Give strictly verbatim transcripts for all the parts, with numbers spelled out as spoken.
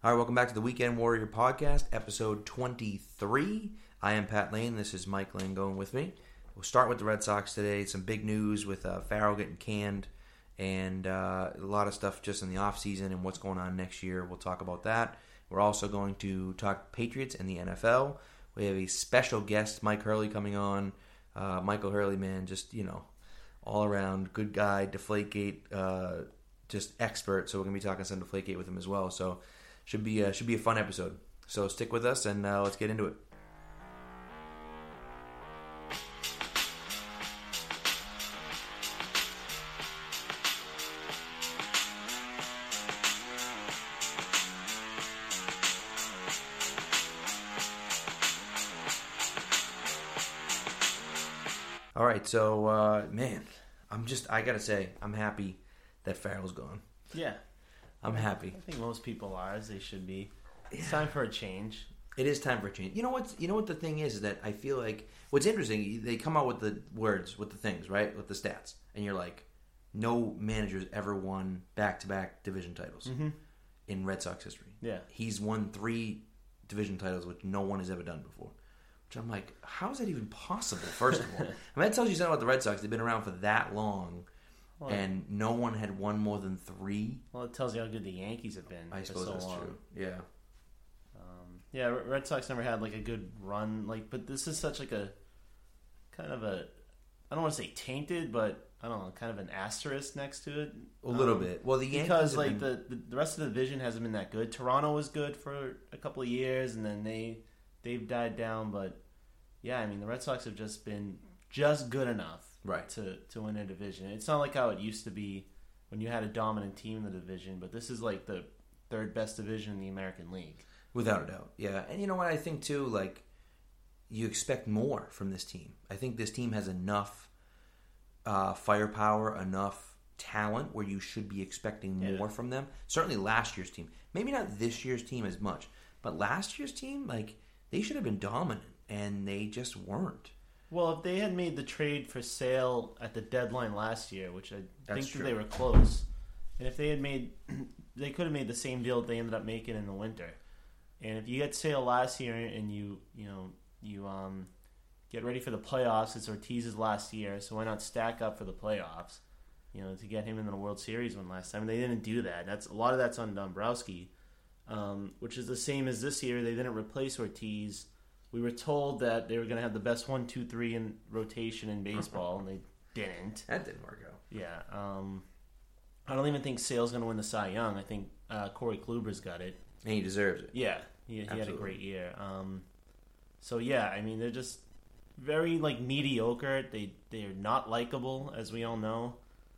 All right, welcome back to the Weekend Warrior Podcast, episode twenty-three. I am Pat Lane. This is Mike Langone with me. We'll start with the Red Sox today. Some big news with uh, Farrell getting canned and uh, a lot of stuff just in the offseason and what's going on next year. We'll talk about that. We're also going to talk Patriots and the N F L. We have a special guest, Mike Hurley, coming on. Uh, Michael Hurley, man, just, you know, all around good guy, Deflategate, uh, just expert. So we're going to be talking some Deflategate with him as well. So Should be a, should be a fun episode. So stick with us and uh, let's get into it. All right, so uh, man, I'm just I gotta say I'm happy that Farrell's gone. Yeah. I'm happy. I think most people are, as they should be. It's time for a change. It is time for a change. You know what? You know what the thing is, is that I feel like what's interesting. They come out with the words, with the things, right, with the stats, and you're like, no manager's ever won back-to-back division titles mm-hmm. in Red Sox history. Yeah, he's won three division titles, which no one has ever done before. Which I'm like, how is that even possible? First of all, I mean, that tells you something about the Red Sox. They've been around for that long. Well, and no one had won more than three. Well, it tells you how good the Yankees have been. I for suppose so that's long. true. Yeah. Um, yeah, Red Sox never had like a good run. Like, but this is such like a kind of a I don't want to say tainted, but I don't know, kind of an asterisk next to it. A little um, bit. Well, the Yankees because like been... the, the rest of the division hasn't been that good. Toronto was good for a couple of years, and then they they've died down. But yeah, I mean the Red Sox have just been just good enough. Right. To, to win a division. It's not like how it used to be when you had a dominant team in the division, but this is like the third best division in the American League. Without a doubt. Yeah. And you know what I think too, like you expect more from this team. I think this team has enough uh, firepower, enough talent where you should be expecting more yeah. from them. Certainly last year's team. Maybe not this year's team as much, but last year's team, like they should have been dominant and they just weren't. Well, if they had made the trade for Sale at the deadline last year, which I That's think true. that they were close, and if they had made, they could have made the same deal that they ended up making in the winter. And if you get Sale last year and you, you know, you um, get ready for the playoffs, it's Ortiz's last year, so why not stack up for the playoffs? You know, to get him in the World Series one last time. And they didn't do that. That's a lot of that's on Dombrowski, um, which is the same as this year. They didn't replace Ortiz. We were told that they were going to have the best one, two, three in rotation in baseball, and they didn't. That didn't work out. Yeah. Um, I don't even think Sale's going to win the Cy Young. I think uh, Corey Kluber's got it. And he deserves it. Yeah. He, he had a great year. Um, so, yeah, I mean, they're just very, like, mediocre. They, they're not likable, as we all know.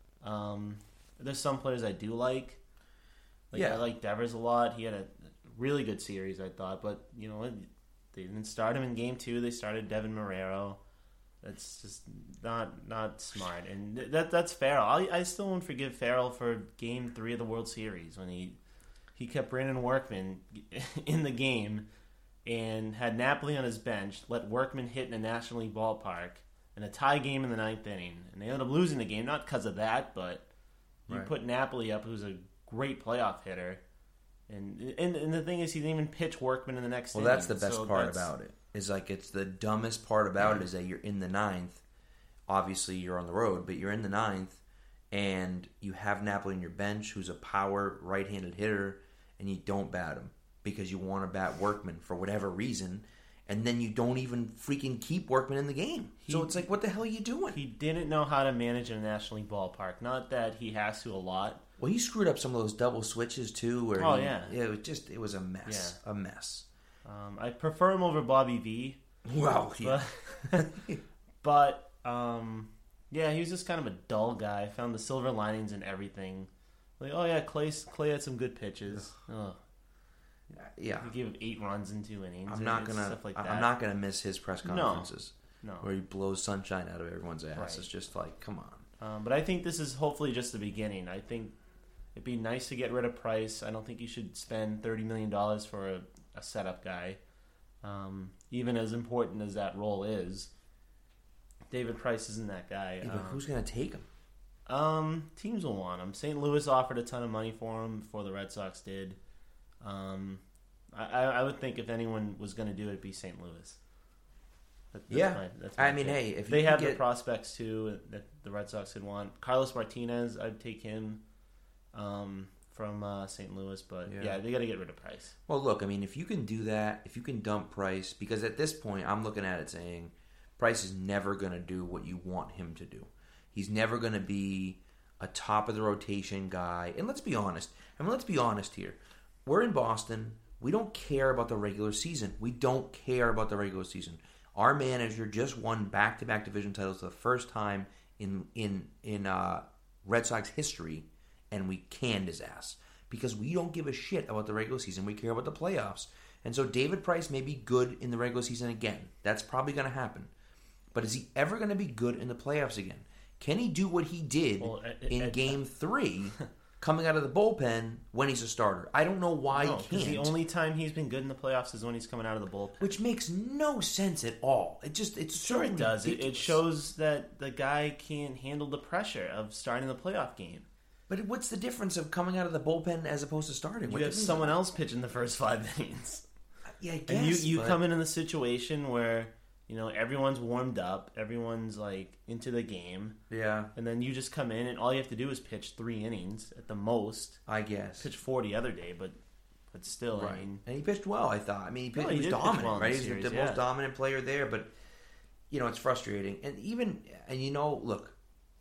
Um, there's some players I do like. Like, yeah. I like Devers a lot. He had a really good series, I thought. But, you know, they didn't start him in game two. They started Devin Marrero. That's just not not smart, and that that's Farrell. I, I still won't forgive Farrell for game three of the World Series when he he kept Brandon Workman in the game and had Napoli on his bench. Let Workman hit in a National League ballpark in a tie game in the ninth inning, and they ended up losing the game not because of that, but you right. put Napoli up, who's a great playoff hitter. And, and and the thing is, he didn't even pitch Workman in the next well, inning. Well, that's the best so part about it. Is like it's the dumbest part about it is that you're in the ninth. Obviously, you're on the road, but you're in the ninth, and you have Napoli on your bench, who's a power right-handed hitter, and you don't bat him because you want to bat Workman for whatever reason, and then you don't even freaking keep Workman in the game. He, so it's like, what the hell are you doing? He didn't know how to manage a National League ballpark. Not that he has to a lot. Well, he screwed up some of those double switches too. Where oh he, yeah, yeah, it was just it was a mess, yeah. a mess. Um, I prefer him over Bobby V. Wow, yeah. but, but um, yeah, he was just kind of a dull guy. I found the silver linings in everything. Like, oh yeah, Clay Clay had some good pitches. Ugh. Yeah, he gave him eight runs in two innings. I'm not gonna. Stuff like that. I'm not gonna miss his press conferences. No, no. Where he blows sunshine out of everyone's ass. Right. It's just like, come on. Um, but I think this is hopefully just the beginning. I think it'd be nice to get rid of Price. I don't think you should spend thirty million dollars for a, a setup guy, um, even as important as that role is. David Price isn't that guy. Yeah, but um, who's gonna take him? Um, teams will want him. Saint Louis offered a ton of money for him before the Red Sox did. Um, I, I would think if anyone was going to do it, it'd be Saint Louis. That, that's yeah, my, that's my I mean, pick. hey, if they you have get... the prospects too that the Red Sox could want. Carlos Martinez, I'd take him um, from uh, Saint Louis, but yeah, yeah they got to get rid of Price. Well, look, I mean, if you can do that, if you can dump Price, because at this point, I'm looking at it saying Price is never going to do what you want him to do. He's never going to be a top of the rotation guy. And let's be honest. I mean, let's be honest here. We're in Boston. We don't care about the regular season. We don't care about the regular season. Our manager just won back-to-back division titles for the first time in in in uh, Red Sox history, and we canned his ass because we don't give a shit about the regular season. We care about the playoffs. And so David Price may be good in the regular season again. That's probably going to happen. But is he ever going to be good in the playoffs again? Can he do what he did well, at, in at, Game three, coming out of the bullpen when he's a starter? I don't know why no, he can't. The only time he's been good in the playoffs is when he's coming out of the bullpen, which makes no sense at all. It just it's sure so it does. It, it shows that the guy can't handle the pressure of starting the playoff game. But what's the difference of coming out of the bullpen as opposed to starting? You what have someone else pitching the first five innings. Yeah, I guess. And you you but... come in in the situation where. You know, everyone's warmed up. Everyone's, like, into the game. Yeah. And then you just come in, and all you have to do is pitch three innings at the most. I guess. Pitch four the other day, but but still, right. I mean... And he pitched well, I thought. I mean, he, pitched, no, he, he was dominant, well right? He He's series, the yeah. most dominant player there, but, you know, it's frustrating. And even, and you know, look,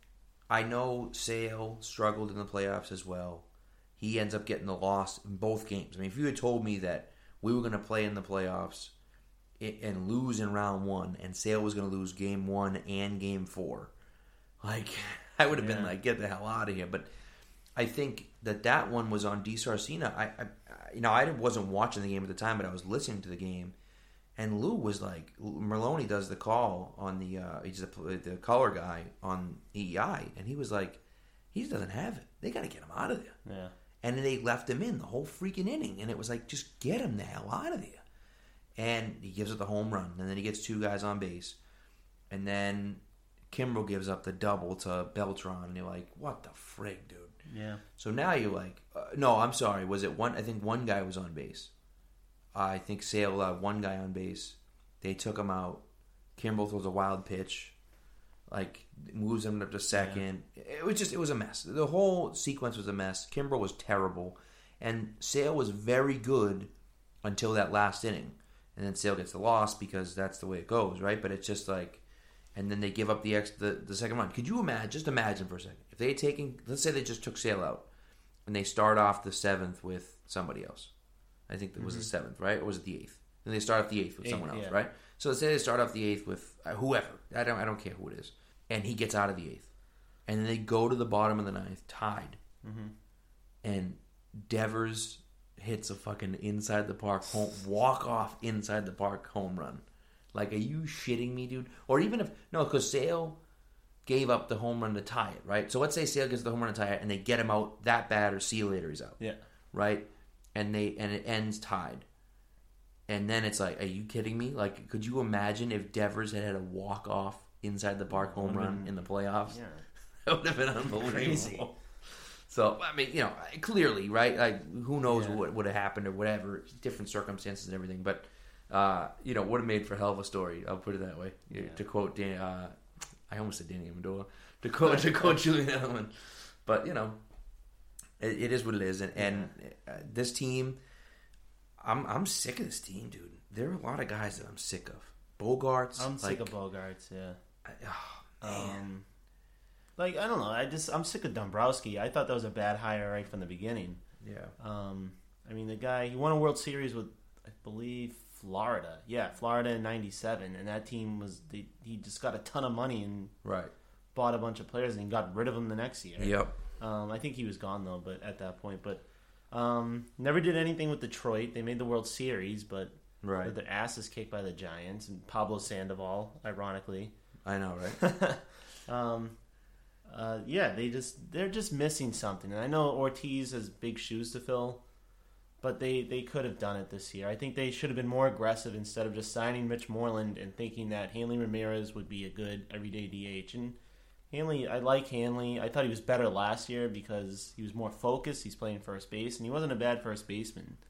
I know Sale struggled in the playoffs as well. He ends up getting the loss in both games. I mean, if you had told me that we were going to play in the playoffs and lose in round one, and Sale was going to lose game one and game four, like, I would have yeah. been like, get the hell out of here. But I think that that one was on DiSarcina. I, I, you know, I wasn't watching the game at the time, but I was listening to the game, and Lou was like, Merlone does the call on the, uh, he's the, the color guy on E E I, and he was like, he doesn't have it. They got to get him out of there. Yeah. And then they left him in the whole freaking inning, and it was like, just get him the hell out of there. And he gives up the home run, and then he gets two guys on base. And then Kimbrel gives up the double to Beltran, and you're like, what the frig, dude? Yeah. So now you're like, uh, no, I'm sorry. Was it one? I think one guy was on base. Uh, I think Sale had one guy on base. They took him out. Kimbrel throws a wild pitch, like moves him up to second. Yeah. It was just, it was a mess. The whole sequence was a mess. Kimbrel was terrible. And Sale was very good until that last inning. And then Sale gets the loss because that's the way it goes, right? But it's just like, and then they give up the ex, the, the second run. Could you imagine, just imagine for a second, if they had taken, let's say they just took Sale out, and they start off the seventh with somebody else. I think it was mm-hmm. the seventh, right? Or was it the eighth? Then they start off the eighth with eighth, someone else, yeah. right? So let's say they start off the eighth with uh, whoever. I don't I don't care who it is. And he gets out of the eighth. And then they go to the bottom of the ninth, tied. Mm-hmm. And Devers hits a fucking inside the park home walk off inside the park home run. Like, are you shitting me, dude? Or even if no, because Sale gave up the home run to tie it, right? So let's say Sale gets the home run to tie it, and they get him out that bad, or see you later, he's out. Yeah, right. And they and it ends tied. And then it's like, are you kidding me? Like, could you imagine if Devers had had a walk off inside the park home run in the playoffs? Yeah, that would have been unbelievable. Crazy. So, I mean, you know, clearly, right? Like, who knows yeah. what would have happened or whatever, different circumstances and everything. But, uh, you know, would have made for a hell of a story. I'll put it that way. Yeah. To quote, Dan, uh, I almost said Danny Amendola. To quote, to quote Julian Edelman. But, you know, it, it is what it is. And, and uh, this team, I'm I'm sick of this team, dude. There are a lot of guys that I'm sick of. Bogarts. I'm like, sick of Bogarts, yeah. I, oh, man. Um, Like, I don't know. I just, I'm sick of Dombrowski. I thought that was a bad hire right from the beginning. Yeah. Um, I mean, the guy, he won a World Series with, I believe, Florida. Yeah, Florida in ninety-seven. And that team was, they, he just got a ton of money and right. bought a bunch of players and got rid of them the next year. Yep. Um, I think he was gone, though, but at that point. But um, never did anything with Detroit. They made the World Series, but right. their asses kicked by the Giants. And Pablo Sandoval, ironically. I know, right? um... Uh, yeah, they just they're just missing something, and I know Ortiz has big shoes to fill, but they, they could have done it this year. I think they should have been more aggressive instead of just signing Mitch Moreland and thinking that Hanley Ramirez would be a good everyday D H. And Hanley, I like Hanley. I thought he was better last year because he was more focused. He's playing first base, and he wasn't a bad first baseman.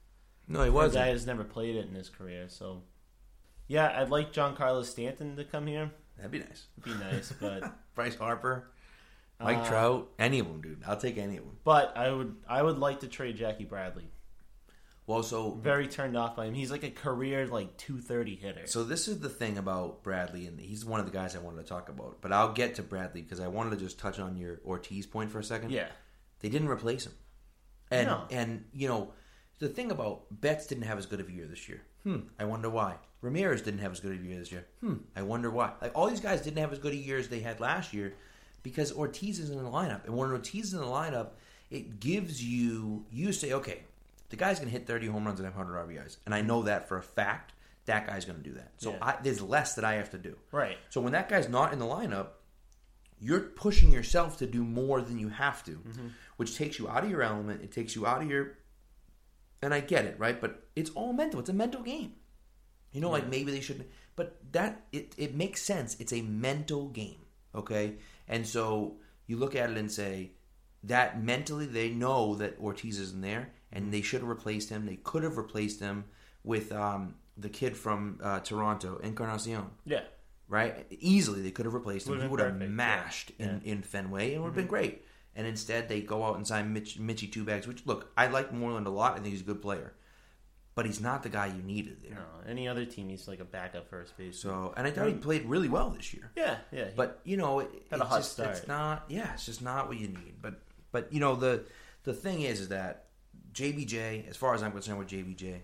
No, he for wasn't. a guy who's never played it in his career. So, yeah, I'd like Giancarlo Stanton to come here. That'd be nice. It'd be nice, but Bryce Harper, Mike Uh, Trout, any of them, dude. I'll take any of them. but I would I would like to trade Jackie Bradley. Well, so Very turned off by him. He's like a career like two thirty hitter. so this is the thing about Bradley, and he's one of the guys I wanted to talk about. But I'll get to Bradley because I wanted to just touch on your Ortiz point for a second. Yeah. They didn't replace him, and No. and you know the thing about Betts didn't have as good of a year this year. Hmm. I wonder why. Ramirez didn't have as good of a year this year. Hmm. I wonder why. Like all these guys didn't have as good a year as they had last year because Ortiz is in the lineup, and when Ortiz is in the lineup, it gives you you say, okay, the guy's going to hit thirty home runs and have one hundred R B Is, and I know that for a fact. That guy's going to do that. So Yeah. I, there's less that I have to do. Right. So when that guy's not in the lineup, you're pushing yourself to do more than you have to, Mm-hmm. which takes you out of your element. It takes you out of your. And I get it, right? But it's all mental. It's a mental game. You know, like Yeah. maybe they shouldn't. But that it it makes sense. It's a mental game, okay? And so you look at it and say that mentally they know that Ortiz isn't there, and they should have replaced him. They could have replaced him with um, the kid from uh, Toronto, Encarnacion. Yeah. Right? Easily they could have replaced him. Would've He been would have perfect, mashed yeah. in, Yeah. in Fenway. It would have been great. And instead they go out and sign Mitch, Mitchie Two Bags, which, look, I like Moreland a lot. I think he's a good player. But he's not the guy you needed there. No, any other team he's like a backup first base. So, and I thought he played really well this year. Yeah, yeah. he- But, you know, it, Had a it's hot just, start. it's not, yeah, it's just not what you need. But, but you know, the the thing is, is that J B J, as far as I'm concerned with J B J,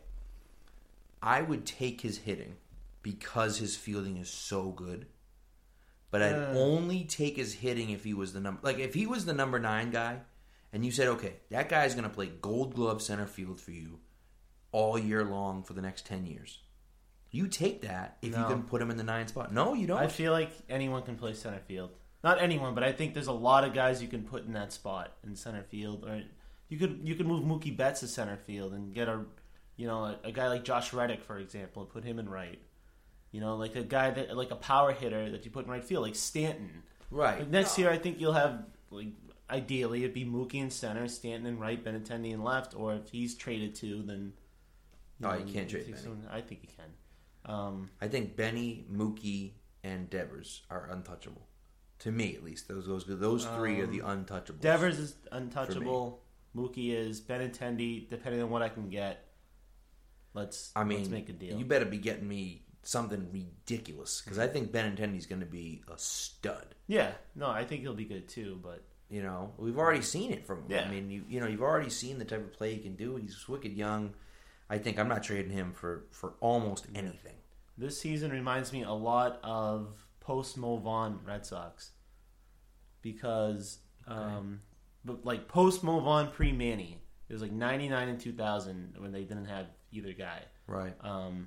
I would take his hitting because his fielding is so good. But I'd Uh. only take his hitting if he was the number, like if he was the number nine guy, and you said, okay, that guy's going to play Gold Glove center field for you all year long for the next ten years. You take that if you No. can put him in the nine spot. No, you don't. I feel like anyone can play center field. Not anyone, but I think there's a lot of guys you can put in that spot in center field. Or you could you could move Mookie Betts to center field and get a you know a, a guy like Josh Reddick, for example, and put him in right. You know, like a guy that like a power hitter that you put in right field, like Stanton. right. Like next year, I think you'll have like ideally it'd be Mookie in center, Stanton in right, Benintendi in left. Or if he's traded to, then No, you can't trade I think Benny. so- I think you can. Um, I think Benny, Mookie, and Devers are untouchable. To me, at least, those those those three are the untouchables. Devers is untouchable. Mookie is Benintendi. Depending on what I can get, let's I mean, let's make a deal. you better be getting me something ridiculous because I think Benintendi's going to be a stud. yeah, no, I think he'll be good too. But You know, we've already seen it from him. Yeah. I mean, you you know, you've already seen the type of play he can do. He's wicked young. I think I'm not trading him for, for almost anything. this season reminds me a lot of post Mo Vaughn Red Sox because, um, but like post Mo Vaughn pre Manny, it was like ninety-nine and two thousand when they didn't have either guy. Right. Um,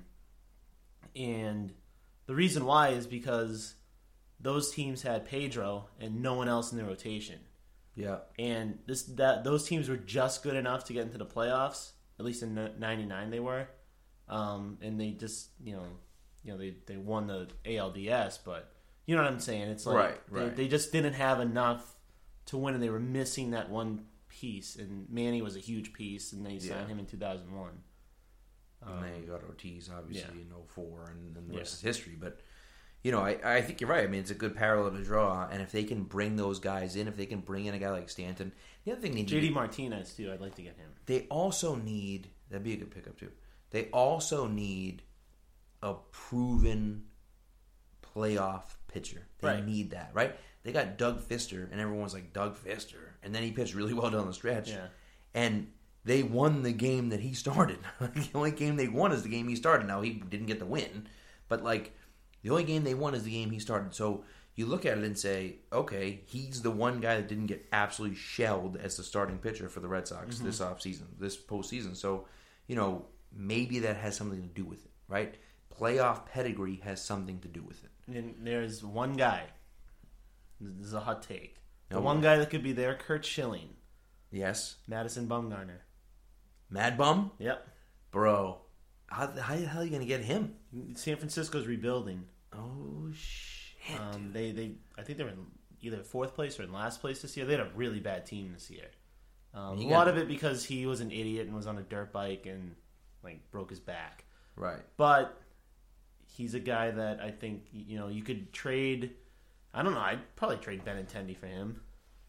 and the reason why is because those teams had Pedro and no one else in the rotation. Yeah. And this that those teams were just good enough to get into the playoffs. At least in ninety-nine they were. Um, and they just, you know, you know they, they won the A L D S, but you know what I'm saying? It's like Right, they, right. they just didn't have enough to win and they were missing that one piece. And Manny was a huge piece and they signed Yeah. him in two thousand one. And then you got Ortiz, obviously, yeah. in oh four, and, and the Yeah. rest is history. But, you know, I, I think you're right. I mean, it's a good parallel to draw. And if they can bring those guys in, if they can bring in a guy like Stanton, the other thing they need... J D Martinez, too. I'd like to get him. They also need... That'd be a good pickup, too. They also need a proven playoff pitcher. They Right. need that, right? They got Doug Fister, and everyone's like, Doug Fister. And then he pitched really well down the stretch. Yeah. And they won the game that he started. The only game they won is the game he started. Now, he didn't get the win. But, like, the only game they won is the game he started. So you look at it and say, okay, he's the one guy that didn't get absolutely shelled as the starting pitcher for the Red Sox Mm-hmm. this offseason, this postseason. So, you know, maybe that has something to do with it, right? Playoff pedigree has something to do with it. And there's one guy. This is a hot take. The No one way. guy that could be there, Kurt Schilling. Yes? Madison Bumgarner. Mad Bum? Yep. Bro, how, how the hell are you going to get him? San Francisco's rebuilding. Oh, shit. Um, they, they, I think they're in either fourth place or in last place this year. They had a really bad team this year. Um, a You lot got- of it because he was an idiot and was on a dirt bike and like broke his back. Right. But he's a guy that I think, you know, you could trade. I don't know. I'd probably trade Benintendi for him.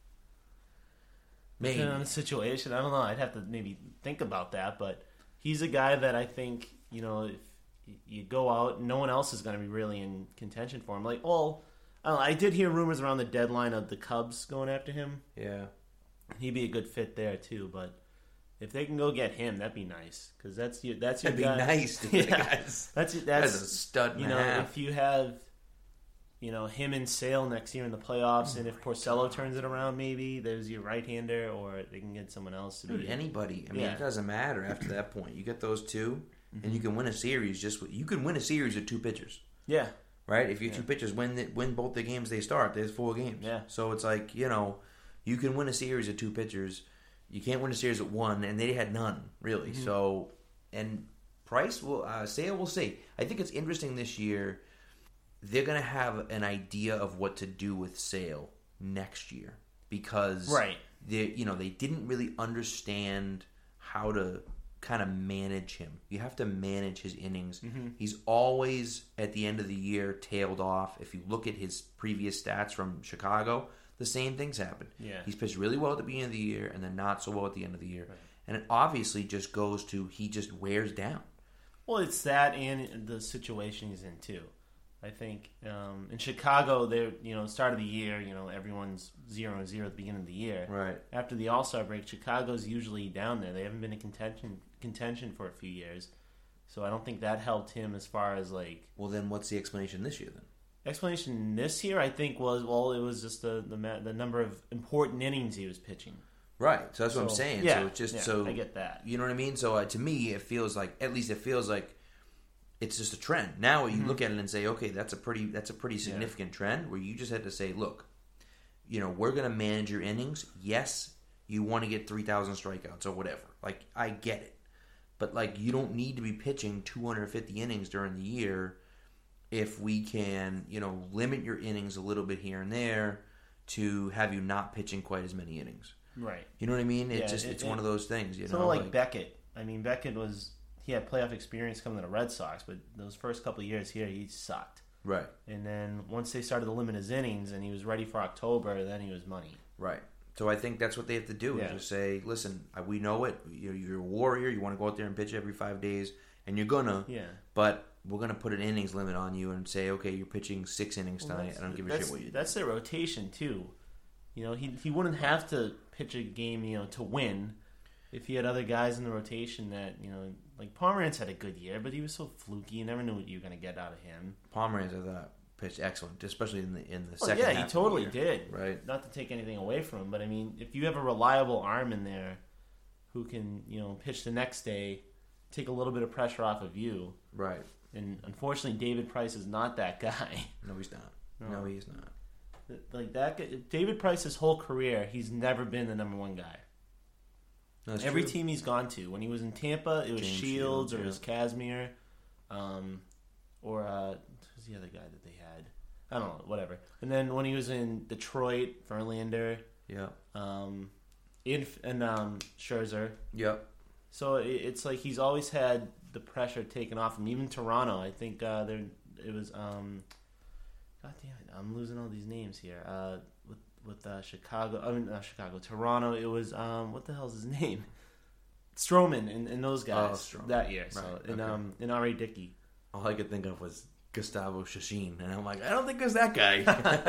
Maybe. Depending on the situation. I don't know. I'd have to maybe think about that. But he's a guy that I think, you know, if you go out, no one else is going to be really in contention for him. Like, well, I, don't know, I did hear rumors around the deadline of the Cubs going after him. Yeah. He'd be a good fit there, too. But if they can go get him, that'd be nice. Because that's your, that's your That'd guy. be nice. To yeah. guys. That's, that's, that's a stud and you a know, half. if you have, you know, him and Sale next year in the playoffs, Oh and if Porcello turns it around, maybe there's your right-hander, or they can get someone else to Dude, be anybody. I mean, Yeah. it doesn't matter after that point. You get those two, Mm-hmm. and you can win a series. Just with, you can win a series with two pitchers, yeah, right? If your Yeah. two pitchers win the, win both the games they start, there's four games. Yeah. So it's like, you know, you can win a series with two pitchers. You can't win a series with one, and they had none really. Mm-hmm. So, and Price will uh, Sale will see. I think it's interesting this year. They're gonna have an idea of what to do with Sale next year because right. they, you know, they didn't really understand how to kind of manage him. You have to manage his innings. Mm-hmm. He's always at the end of the year tailed off. If you look at his previous stats from Chicago, the same things happen. Yeah. He's pitched really well at the beginning of the year and then not so well at the end of the year. Right. And it obviously just goes to he just wears down. Well, it's that and the situation he's in too. I think um, in Chicago, they're you know start of the year, you know everyone's zero and zero at the beginning of the year. Right. After the All Star break, Chicago's usually down there. They haven't been in contention contention for a few years, so I don't think that helped him as far as like. Well, then what's the explanation this year then? Explanation this year, I think, was well, it was just the the, ma- the number of important innings he was pitching. Right. So that's what I'm So, saying. yeah, so it's just yeah, so I get that. You know what I mean? So uh, to me, it feels like at least it feels like it's just a trend. Now you Mm-hmm. look at it and say, okay, that's a pretty that's a pretty significant trend where you just had to say, look, you know, we're going to manage your innings. Yes, you want to get three thousand strikeouts or whatever. Like I get it, but like you don't need to be pitching two hundred fifty innings during the year if we can, you know, limit your innings a little bit here and there to have you not pitching quite as many innings. Right. You know what I mean? It's Yeah, just it- it's it- one of those things. You Sort know, of like, Beckett. I mean, Beckett was he had playoff experience coming to the Red Sox, but those first couple of years here, he sucked. right, And then once they started to limit his innings and he was ready for October, then he was money. right. So I think that's what they have to do Yeah. is just say, listen, uh, we know it. You're, you're a warrior. You want to go out there and pitch every five days, and you're gonna. Yeah. But we're gonna put an innings limit on you and say, okay, you're pitching six innings Well, tonight. I don't give a that's, shit what you do. That's their rotation too. You know, he he wouldn't have to pitch a game, you know, to win if he had other guys in the rotation that, you know, like Pomeranz had a good year, but he was so fluky. You never knew what you were going to get out of him. Pomeranz, I thought, pitched excellent, especially in the in the Well, second yeah, half. he of the totally year. did. Right. Not to take anything away from him, but I mean, if you have a reliable arm in there who can, you know, pitch the next day, take a little bit of pressure off of you. Right. And unfortunately, David Price is not that guy. No, he's not. No. No, he's not. Like that, guy, David Price's whole career, he's never been the number one guy. That's Every true. team he's gone to, when he was in Tampa, it was James Shields, Shields, or it yeah. was Casimir, um, or uh, who's the other guy that they had? I don't know, whatever. And then when he was in Detroit, Verlander, Yeah. um, in, and um, Scherzer. Yep. So it, it's like he's always had the pressure taken off him. Even Toronto, I think uh, there it was. Um, God damn it, I'm losing all these names here. Uh, with with uh, Chicago, I mean not Chicago, Toronto. It was um, what the hell's his name? Stroman and, and those guys Oh, Stroman. that year. So Right, and okay. um and R A Dickey. All I could think of was Gustavo Shashin, and I'm like, I don't think it's that guy.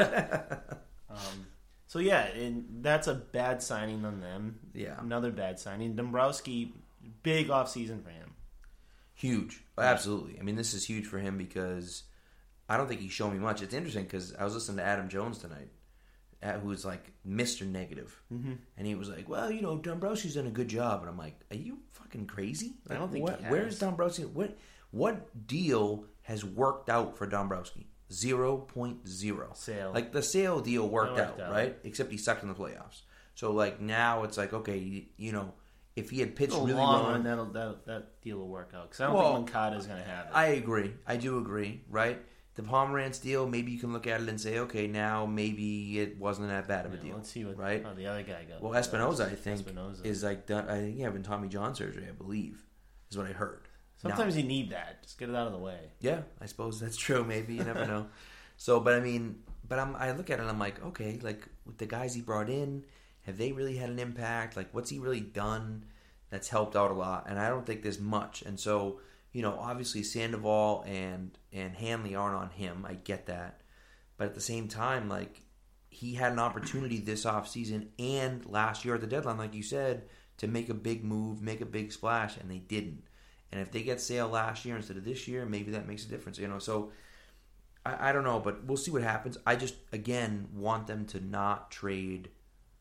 Um, so yeah, and that's a bad signing on them. Yeah. Another bad signing. Dombrowski, big offseason for him. Huge. Absolutely. I mean, this is huge for him because I don't think he's shown me much. It's interesting because I was listening to Adam Jones tonight, uh, who's like Mister Negative. Mm-hmm. And he was like, well, you know, Dombrowski's done a good job. And I'm like, are you fucking crazy? I don't think what, he has. Where's Dombrowski? What, what deal has worked out for Dombrowski? zero point zero. Sale. Like the Sale deal worked, worked out, out. right? Except he sucked in the playoffs. So like now it's like, okay, you, you know, if he had pitched In the really long well, run, that'll, that that deal will work out because I don't Well, think Moncada's going to have it. I agree. I do agree, right? The Pomeranz deal, maybe you can look at it and say, okay, now maybe it wasn't that bad of a Yeah, deal. let's see what right? how the other guy goes. Well, Espinoza, I think, Espinoza. is like done. I think he's having Tommy John surgery, I believe, is what I heard. Sometimes now, you need that. Just get it out of the way. Yeah, I suppose that's true. Maybe you never know. So, but I mean, but I'm, I look at it and I'm like, okay, like with the guys he brought in, have they really had an impact? Like, what's he really done that's helped out a lot? And I don't think there's much. And so, you know, obviously Sandoval and and Hanley aren't on him. I get that. But at the same time, like, he had an opportunity this offseason and last year at the deadline, like you said, to make a big move, make a big splash, and they didn't. And if they get Sale last year instead of this year, maybe that makes a difference. You know, so I, I don't know, but we'll see what happens. I just, again, want them to not trade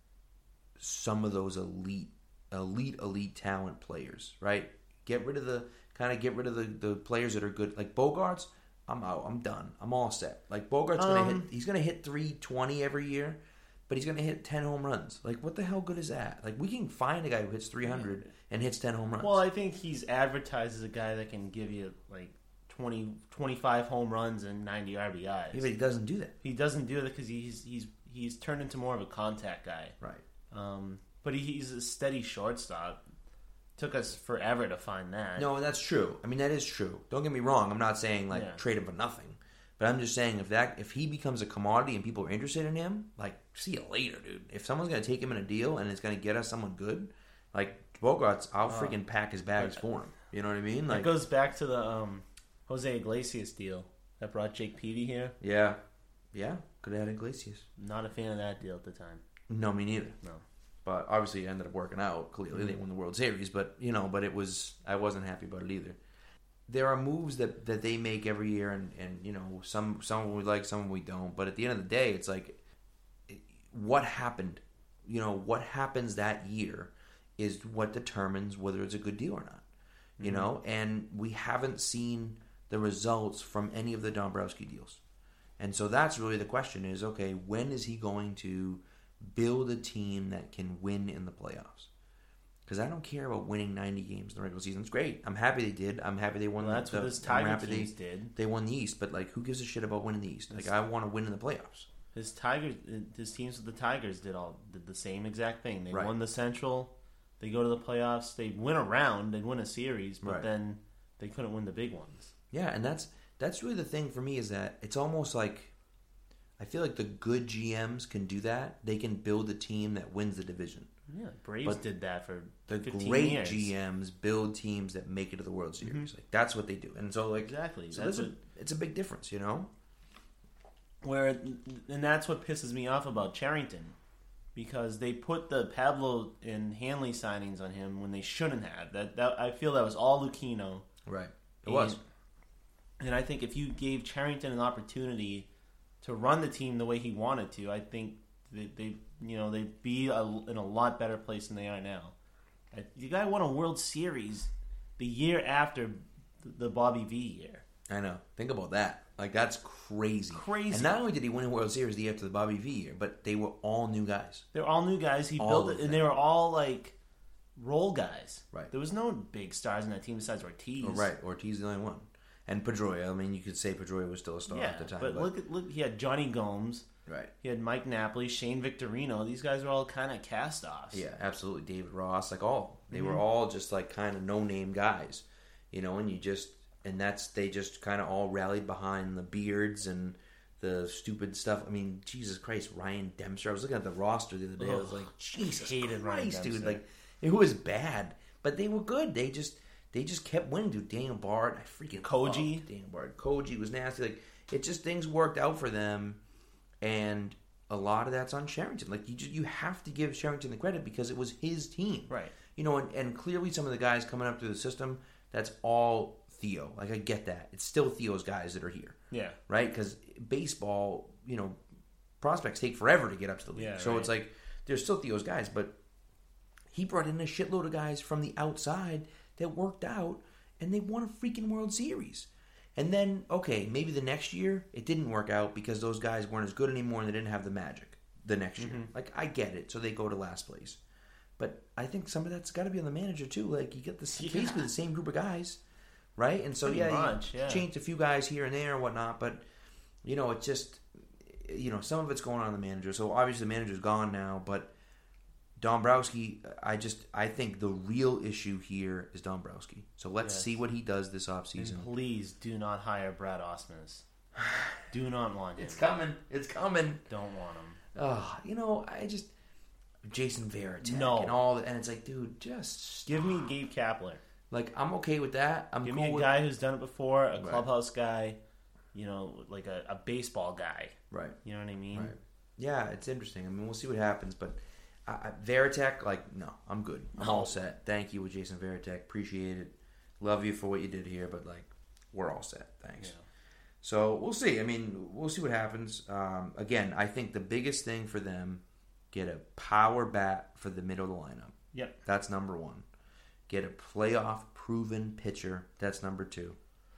some of those elite, elite, elite talent players, right? Get rid of the, kind of get rid of the, the players that are good. Like Bogarts, I'm out. I'm done. I'm all set. Like Bogart's um, gonna hit. He's gonna hit three twenty every year, but he's gonna hit ten home runs. Like what the hell good is that? Like we can find a guy who hits three hundred and hits ten home runs. Well, I think he's advertised as a guy that can give you like twenty, twenty-five home runs and ninety R B Is. Yeah, but he doesn't do that. He doesn't do that because he's he's he's turned into more of a contact guy. Right. Um, but he, he's a steady shortstop. Took us forever to find that. No, that's true. I mean, that is true. Don't get me wrong. I'm not saying like yeah. trade him for nothing, but I'm just saying if that if he becomes a commodity and people are interested in him, like see you later, dude. If someone's gonna take him in a deal and it's gonna get us someone good, like Bogarts, I'll uh, freaking pack his bags uh, for him. You know what I mean? Like that goes back to the um, Jose Iglesias deal that brought Jake Peavy here. Yeah, yeah, could have had Iglesias. Not a fan of that deal at the time. No, me neither. No. But obviously it ended up working out. Clearly they won the World Series. But, you know, but it was... I wasn't happy about it either. There are moves that, that they make every year. And, and, you know, some some we like, some we don't. But at the end of the day, it's like... What happened? You know, what happens that year is what determines whether it's a good deal or not. You mm-hmm. know? And we haven't seen the results from any of the Dombrowski deals. And so that's really the question is, okay, when is he going to... build a team that can win in the playoffs? Because I don't care about winning ninety games in the regular season. It's great. I'm happy they did. I'm happy they won. Well, that's the, what his Tiger teams they, did. They won the East, but like, who gives a shit about winning the East? Like, his, I want to win in the playoffs. His Tigers, his teams with the Tigers did all did the same exact thing. They right. won the Central. They go to the playoffs. They win a round. They'd win a series, but right. then they couldn't win the big ones. Yeah, and that's that's really the thing for me is that it's almost like. I feel like the good G Ms can do that. They can build a team that wins the division. Yeah, Braves but did that for the fifteen great years. G Ms build teams that make it to the World Series. Mm-hmm. Like that's what they do, and so like exactly, so that's what, a, it's a big difference, you know. Where and that's what pisses me off about Cherington, because they put the Pablo and Hanley signings on him when they shouldn't have. That that I feel that was all Lucchino. Right, it and, was. And I think if you gave Cherington an opportunity to run the team the way he wanted to, I think they, they you know, they'd be a, in a lot better place than they are now. The guy won a World Series the year after the Bobby V year. I know. Think about that. Like, that's crazy. Crazy. And not only did he win a World Series the year after the Bobby V year, but they were all new guys. They were all new guys. He all built it, and they were all, like, role guys. Right. There was no big stars in that team besides Ortiz. Oh, right. Ortiz is the only one. And Pedroia. I mean, you could say Pedroia was still a star yeah, at the time. But, but look at look. He had Johnny Gomes. Right. He had Mike Napoli, Shane Victorino. These guys were all kind of cast-offs. Yeah, absolutely. David Ross, like all. They mm-hmm. were all just like kind of no-name guys. You know, and you just... And that's... They just kind of all rallied behind the beards and the stupid stuff. I mean, Jesus Christ, Ryan Dempster. I was looking at the roster the other day. Ugh, I was like, Jesus hated Christ, dude. Like, it was bad. But they were good. They just... They just kept winning, dude. Daniel Bard, I freaking Koji, Daniel Bard, Koji was nasty. Like it just things worked out for them, and a lot of that's on Cherington. Like you, just, you have to give Cherington the credit because it was his team, right? You know, and, and clearly some of the guys coming up through the system, that's all Theo. Like I get that. It's still Theo's guys that are here, yeah, right? Because baseball, you know, prospects take forever to get up to the league, yeah, so right. it's like there's still Theo's guys, but he brought in a shitload of guys from the outside that worked out, and they won a freaking World Series. And then, okay, maybe the next year, it didn't work out because those guys weren't as good anymore and they didn't have the magic the next year. Mm-hmm. Like, I get it, so they go to last place. But I think some of that's got to be on the manager, too. Like, you get the yeah. basically the same group of guys, right? And so, Pretty yeah, much, you yeah. changed a few guys here and there and whatnot, but, you know, it just, you know, some of it's going on in the manager. So, obviously, the manager's gone now, but Dombrowski, I just I think the real issue here is Dombrowski. So let's Yes. see what he does this offseason. And please do not hire Brad Ausmus. Do not want him. It's coming. It's coming. Don't want him. Oh, you know, I just Jason Varitek No. and all that, and it's like, dude, just Give me Gabe Kapler. like I'm okay with that. I'm Give cool me a with guy who's done it before, a Right. clubhouse guy, you know, like a, a baseball guy. right, You know what I mean? right. Yeah, it's interesting. I mean, we'll see what happens, but I, I, Varitek, like, no, I'm good. I'm No. all set. Thank you with Jason Varitek. Appreciate it. Love you for what you did here, but like, we're all set. Thanks. Yeah. So we'll see. I mean, we'll see what happens. Um, again, I think the biggest thing for them, get a power bat for the middle of the lineup. Yep. That's number one. Get a playoff proven pitcher. That's number two.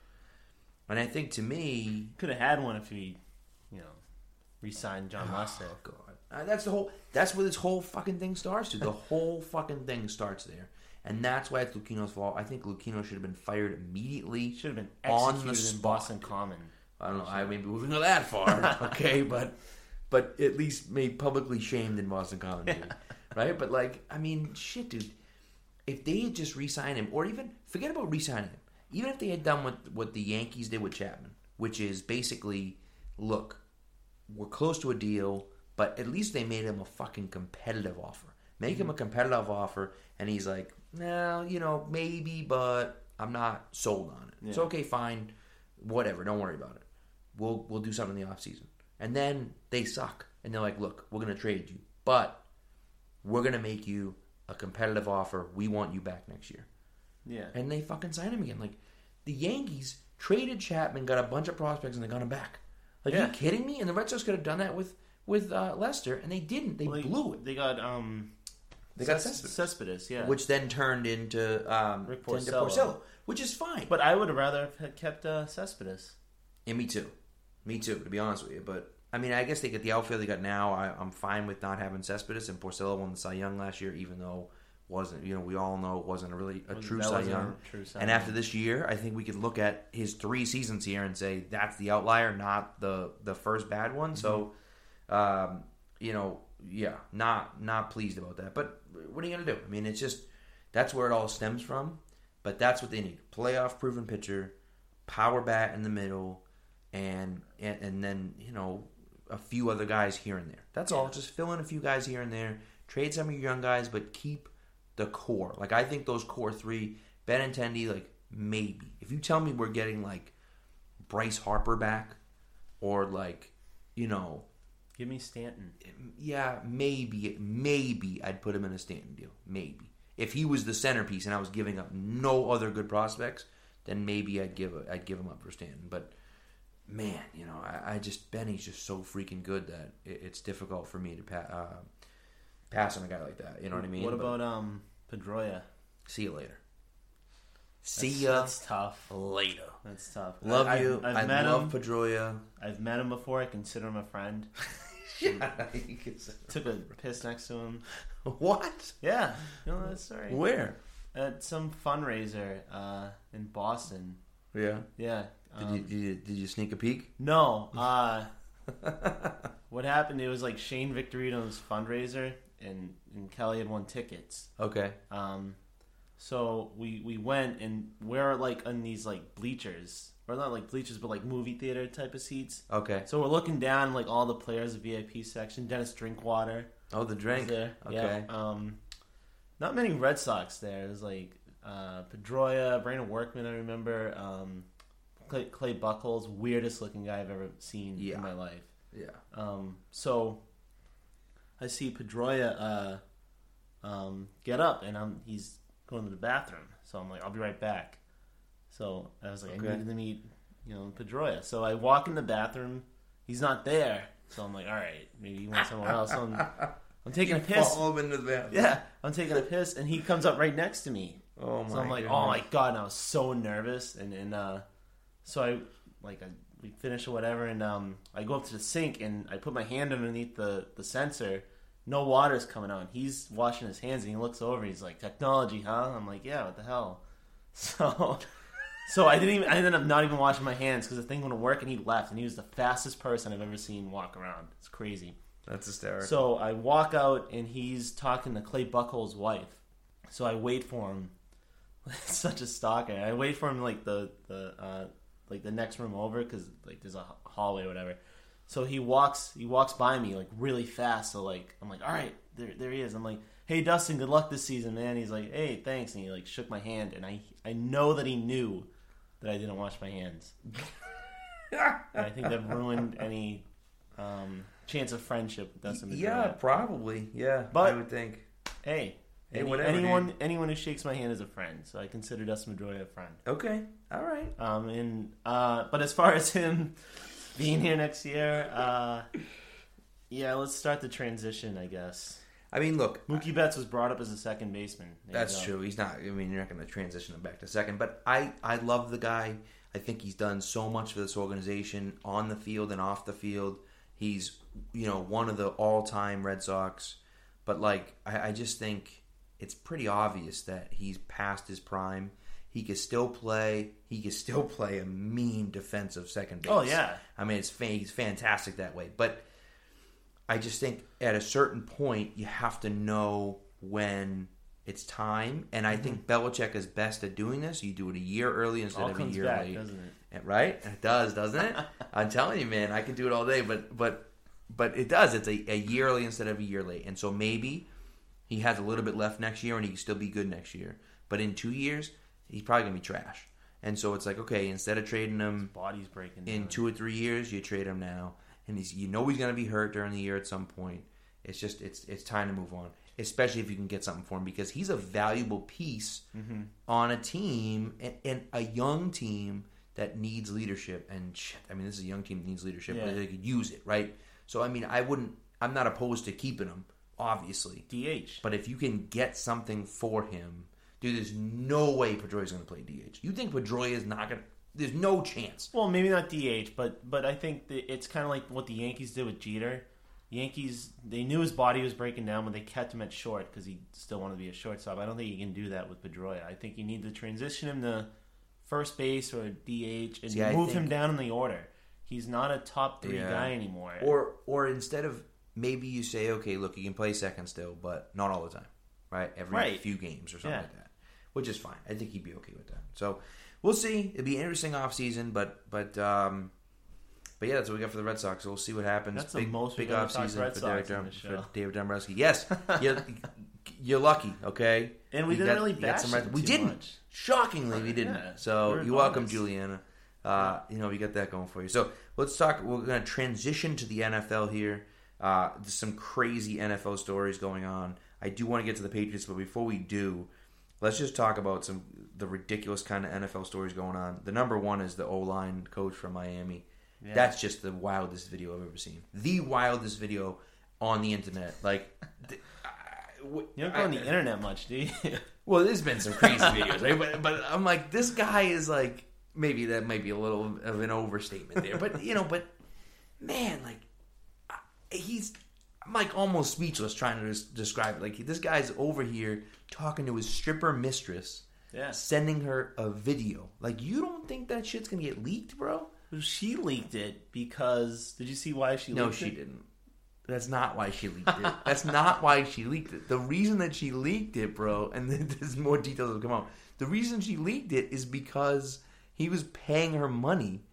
And I think to me, Could have had one if he, you know, re-signed John Lester. oh God, Uh, that's the whole. That's where this whole fucking thing starts. To the whole fucking thing starts there, and that's why it's Lucchino's fault. I think Lucchino should have been fired immediately. Should have been on executed the in spot. Boston Common. I don't know. I maybe we wouldn't go that far, okay, but but at least made publicly shamed in Boston Common, maybe, right? But like, I mean, shit, dude. If they had just re-signed him, or even forget about re-signing him, even if they had done what what the Yankees did with Chapman, which is basically, look, we're close to a deal, but at least they made him a fucking competitive offer. Make him a competitive offer, and he's like, no, you know, maybe, but I'm not sold on it. Yeah. It's okay, fine, whatever, don't worry about it. We'll we'll do something in the offseason. And then they suck, and they're like, look, we're going to trade you, but we're going to make you a competitive offer. We want you back next year. Yeah. And they fucking sign him again. Like, the Yankees traded Chapman, got a bunch of prospects, and they got him back. Like, Yeah. are you kidding me? And the Red Sox could have done that with with uh, Lester, and they didn't. They Well, blew it. They got um, They got Ces- Cespedes, Cespedes, yeah. which then turned into um, Rick turned to Porcello. Porcello, which is fine. But I would have rather have kept uh, Cespedes. Yeah, me too. Me too, to be honest with you. But, I mean, I guess they get the outfield they got now. I, I'm fine with not having Cespedes, and Porcello won the Cy Young last year, even though wasn't, you know, we all know it wasn't a really a Was- true that Cy wasn't a Young. true Cy And Young. after this year, I think we could look at his three seasons here and say that's the outlier, not the the first bad one. So, um, you know, yeah, not not pleased about that. But what are you gonna do? I mean, it's just that's where it all stems from. But that's what they need: playoff proven pitcher, power bat in the middle, and and, and then you know a few other guys here and there. That's all. Just fill in a few guys here and there. Trade some of your young guys, but keep the core. Like, I think those core three, Benintendi, like, maybe. If you tell me we're getting, like, Bryce Harper back, or, like, you know, Give me Stanton. yeah, maybe, maybe I'd put him in a Stanton deal. Maybe. If he was the centerpiece and I was giving up no other good prospects, then maybe I'd give I'd give him up for Stanton. But, man, you know, I, I just, Benny's just so freaking good that it, it's difficult for me to pa- uh, pass on a guy like that. You know what I mean? What But- about um Pedroia? See you later. See That's, ya That's tough. later. That's tough. Love I, you. I've, I I've met love him. Pedroia. I've met him before. I consider him a friend. Took a piss next to him. What? Yeah, you know that story. Where? At some fundraiser uh, in Boston. Yeah. Yeah. Did um, you did you, did you sneak a peek? No. Uh, what happened? It was like Shane Victorino's fundraiser, and, and Kelly had won tickets. Okay. Um, so we we went, and we're like on these like bleachers, or not like bleachers, but like movie theater type of seats. Okay. So we're looking down like all the players, the V I P section. Dennis Drinkwater Oh, the was drink. there. Okay. Yeah. Um, not many Red Sox there. It was like uh, Pedroia, Brandon Workman. I remember. Um, Clay, Clay Buchholz, weirdest looking guy I've ever seen Yeah. in my life. Yeah. Um, so I see Pedroia uh, um, get up, and I'm he's going to the bathroom. So I'm like, I'll be right back. So I was like, Okay. I needed to meet, you know, Pedroia. So I walk in the bathroom. He's not there. So I'm like, all right, maybe he went somewhere else. So I'm, I'm taking a piss. Fall into the bathroom. Yeah, I'm taking a piss, and he comes up right next to me. Oh my. So I'm like, goodness. oh my god! And I was so nervous, and and uh, so I like I we finish or whatever, and um, I go up to the sink and I put my hand underneath the the sensor. No water's coming on. He's washing his hands, and he looks over. He's like, "Technology, huh?" I'm like, "Yeah, what the hell?" So, so I didn't even. I ended up not even washing my hands because the thing wouldn't work, and he left. And he was the fastest person I've ever seen walk around. It's crazy. That's hysterical. So I walk out, and he's talking to Clay Buchholz's wife. So I wait for him. Such a stalker. I wait for him like the the uh, like the next room over because like there's a hallway or whatever. So he walks he walks by me like really fast. So like I'm like, all right, there there he is. I'm like, hey Dustin, good luck this season, man. He's like, hey, thanks, and he like shook my hand, and I I know that he knew that I didn't wash my hands. And I think that ruined any um, chance of friendship with Dustin. Yeah, probably. Yeah, but I would think. Hey. Hey, Any, whatever, anyone, dude. anyone who shakes my hand is a friend, so I consider Dustin Pedroia a friend. Okay, all right. Um, and uh, but as far as him being here next year, uh, yeah, let's start the transition, I guess. I mean, look, Mookie Betts was brought up as a second baseman. There that's true. He's not. I mean, you're not going to transition him back to second. But I, I love the guy. I think he's done so much for this organization on the field and off the field. He's, you know, one of the all-time Red Sox. But like, I, I just think it's pretty obvious that he's past his prime. He can still play. He can still play a mean defensive second base. Oh yeah. I mean, it's he's fantastic that way. But I just think at a certain point you have to know when it's time. And I mm-hmm. think Belichick is best at doing this. You do it a year early instead all of a comes year back, late. Doesn't it? Right? It does, doesn't it? I'm telling you, man. I can do it all day, but but but it does. It's a, a year early instead of a year late. And so maybe he has a little bit left next year, and he can still be good next year. But in two years, he's probably going to be trash. And so it's like, okay, instead of trading him His body's breaking in down. two or three years, you trade him now. And he's, you know he's going to be hurt during the year at some point. It's just, it's it's time to move on, especially if you can get something for him, because he's a valuable piece mm-hmm. on a team, and, and a young team that needs leadership. And shit, I mean, this is a young team that needs leadership. Yeah. They could use it, right? So, I mean, I wouldn't, I'm not opposed to keeping him. Obviously. D H. But if you can get something for him, dude, there's no way Pedroia's going to play D H. You think Pedroia is not going to... There's no chance. Well, maybe not D H, but but I think that it's kind of like what the Yankees did with Jeter. The Yankees, they knew his body was breaking down when they kept him at short because he still wanted to be a shortstop. I don't think you can do that with Pedroia. I think you need to transition him to first base or D H and See, I move think- him down in the order. He's not a top three Yeah. guy anymore. Or or instead of... Maybe you say, okay, look, you can play second still, but not all the time, right? Every Right. few games or something Yeah. like that, which is fine. I think he'd be okay with that. So we'll see. It'll be an interesting offseason, but but um, but yeah, that's what we got for the Red Sox. So we'll see what happens. That's the big most big we've ever talked offseason Red for Derek Sox on Dom- this for show. David Dombrowski. Yes, you're, you're lucky. Okay, And we You didn't got- really you got bash some Red- him We too didn't. much. Shockingly, we didn't. Yeah. So We're you're welcome, honest. Juliana. Uh, you know, we got that going for you. So let's talk. We're going to transition to the N F L here. Uh, there's some crazy N F L stories going on. I do want to get to the Patriots, but before we do, let's just talk about some the ridiculous kind of N F L stories going on. The number one is the O-line coach from Miami. Yeah. That's just the wildest video I've ever seen. The wildest video on the internet. Like, th- I- w- You don't go on I- the internet much, do you? well, there's been some crazy videos, right? But, but I'm like, this guy is like, maybe that might be a little of an overstatement there. But, you know, but, man, like, he's, I'm like almost speechless trying to des- describe it. Like, this guy's over here talking to his stripper mistress, Yeah. sending her a video. Like, you don't think that shit's going to get leaked, bro? She leaked it because... Did you see why she No, leaked she it? didn't. That's not why she leaked it. That's not why she leaked it. The reason that she leaked it, bro, and there's more details that will come out. The reason she leaked it is because he was paying her money,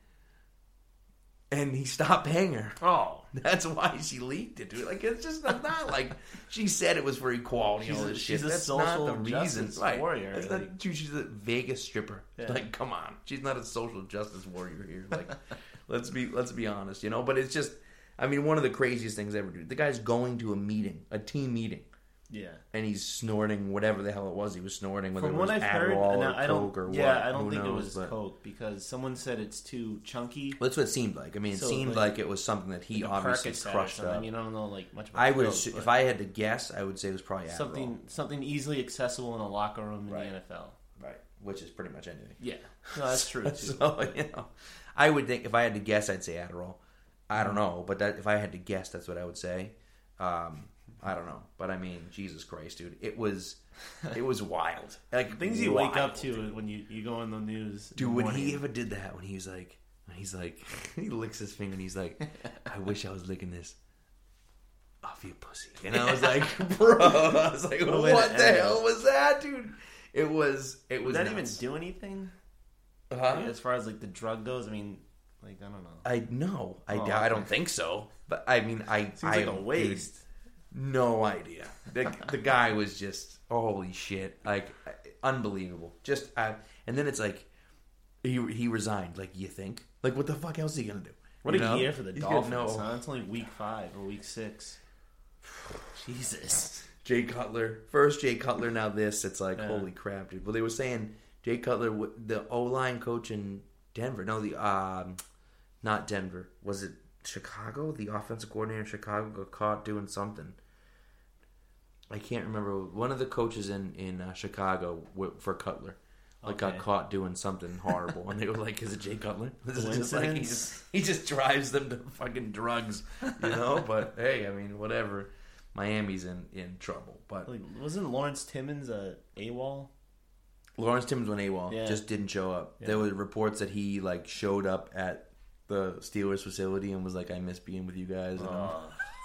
and he stopped paying her. Oh. That's why she leaked it, dude. Like, it's just it's not like she said it was for equality. She's and all a- this she's shit. a That's social not the reason. justice Right. warrior, That's like- not true. She's a Vegas stripper. Yeah. Like, come on. She's not a social justice warrior here. Like, let's be let's be honest, you know. But it's just, I mean, one of the craziest things ever, dude. The guy's going to a meeting, a team meeting, Yeah. and he's snorting whatever the hell it was he was snorting, whether From it was what I've heard, Adderall and or I don't, Coke or yeah, what. I don't Who think knows, it was but- Coke because someone said it's too chunky. Well, that's what it seemed like. I mean, it So, seemed like- like, it was something that he like a obviously Percocet or crushed something. up. I mean, I don't know like much about I would, Coke, assu- but if I had to guess, I would say it was probably Adderall. something something easily accessible in a locker room in Right. the N F L. Right, which is pretty much anything. Yeah, no, that's true too. So, you know, I would think if I had to guess, I'd say Adderall. I don't know, but that, if I had to guess, that's what I would say. Um, I don't know, but I mean, Jesus Christ, dude, it was, it was wild. Like Things you wild, wake up to dude. when you, you go on the news. in Dude, the when morning. he ever did that, when he was like, when he's like, he licks his finger and he's like, I wish I was licking this. off your pussy. And I was like, bro, I was like, what the hell was that, dude? It was, it was Did that nuts. even do anything? Uh-huh. As far as like the drug goes, I mean, like, I don't know. I know. I, Oh, I okay. don't think so. But I mean, I... Seems I, like a waste. Dude, no idea. The, the guy was just, holy shit. Like, unbelievable. Just, uh, and then it's like, he he resigned. Like, you think? Like, what the fuck else is he going to do? What you a know? year for the He's Dolphins, gonna know. huh? It's only week five or week six. Jesus. Jay Cutler. First Jay Cutler, now this. It's like, Yeah. holy crap, dude. Well, they were saying Jay Cutler, the O-line coach in Denver. No, the, um, not Denver. Was it Chicago? The offensive coordinator in Chicago got caught doing something. I can't remember. One of the coaches in, in uh, Chicago w- for Cutler. Like, Okay. got caught doing something horrible. And they were like, is it Jay Cutler? This is just like, he Coincidence? just, he just drives them to fucking drugs, you know? But, hey, I mean, whatever. Miami's in, in trouble. But Like, wasn't Lawrence Timmons a AWOL? Lawrence Timmons went AWOL. Yeah. Just didn't show up. Yeah. There were reports that he, like, showed up at the Steelers facility and was like, I miss being with you guys. And Oh,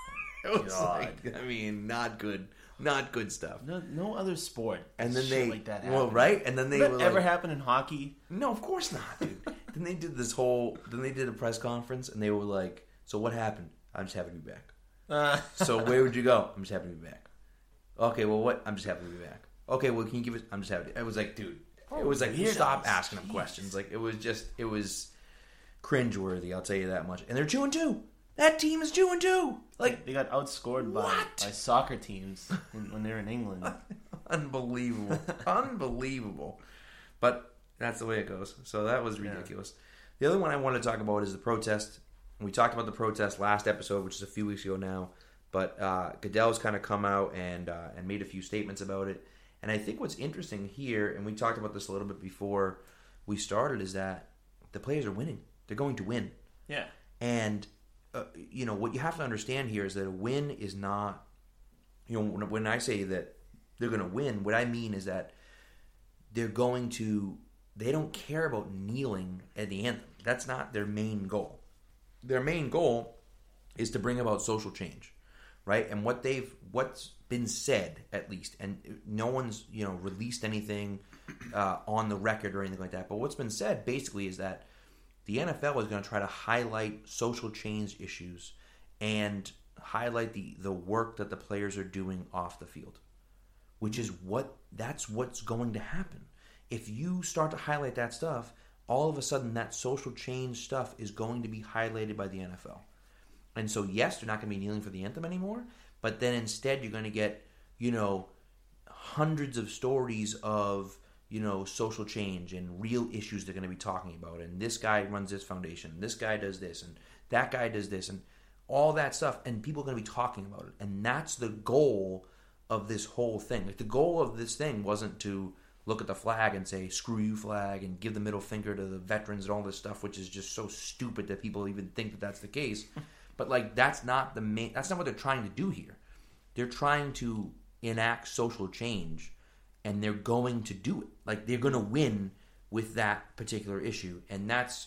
it was God. like, I mean, not good. Not good stuff. no, no other sport. And then shit they, like that well, happened. right? And then they Did were that ever like, happen in hockey? no, of course not, dude. Then they did this whole, then they did a press conference and they were like, so what happened? I'm just happy to be back. Uh, So where would you go? I'm just happy to be back. Okay, well, what? I'm just happy to be back. Okay, well, can you give it? I'm just happy. To, it was like, dude, it was like, weirdos. stop asking him Jeez. questions. Like, it was just, it was cringeworthy. I'll tell you that much. And they're two and two. That team is two and two. Like, they got outscored by, What? by soccer teams when, when they're in England. unbelievable, unbelievable. But that's the way it goes. So that was ridiculous. The other one I want to talk about is the protest. We talked about the protest last episode, which is a few weeks ago now. But uh, Goodell's kind of come out and uh, and made a few statements about it. And I think what's interesting here, and we talked about this a little bit before we started, is that the players are winning. They're going to win. Yeah. And, uh, you know, what you have to understand here is that a win is not, you know, when, when I say that they're going to win, what I mean is that they're going to, they don't care about kneeling at the anthem. That's not their main goal. Their main goal is to bring about social change, right? And what they've, what's been said, at least, and no one's, you know, released anything uh, on the record or anything like that, but what's been said basically is that the N F L is going to try to highlight social change issues and highlight the, the work that the players are doing off the field, which is what, that's what's going to happen. If you start to highlight that stuff, all of a sudden that social change stuff is going to be highlighted by the N F L. And so, yes, they're not going to be kneeling for the anthem anymore, but then instead you're going to get, you know, hundreds of stories of, you know, social change and real issues they're going to be talking about. And this guy runs this foundation. This guy does this. And that guy does this. And all that stuff. And people are going to be talking about it. And that's the goal of this whole thing. Like, the goal of this thing wasn't to look at the flag and say, screw you, flag, and give the middle finger to the veterans and all this stuff, which is just so stupid that people even think that that's the case. But, like, that's not the main, that's not what they're trying to do here. They're trying to enact social change, and they're going to do it. Like, they're going to win with that particular issue. And that's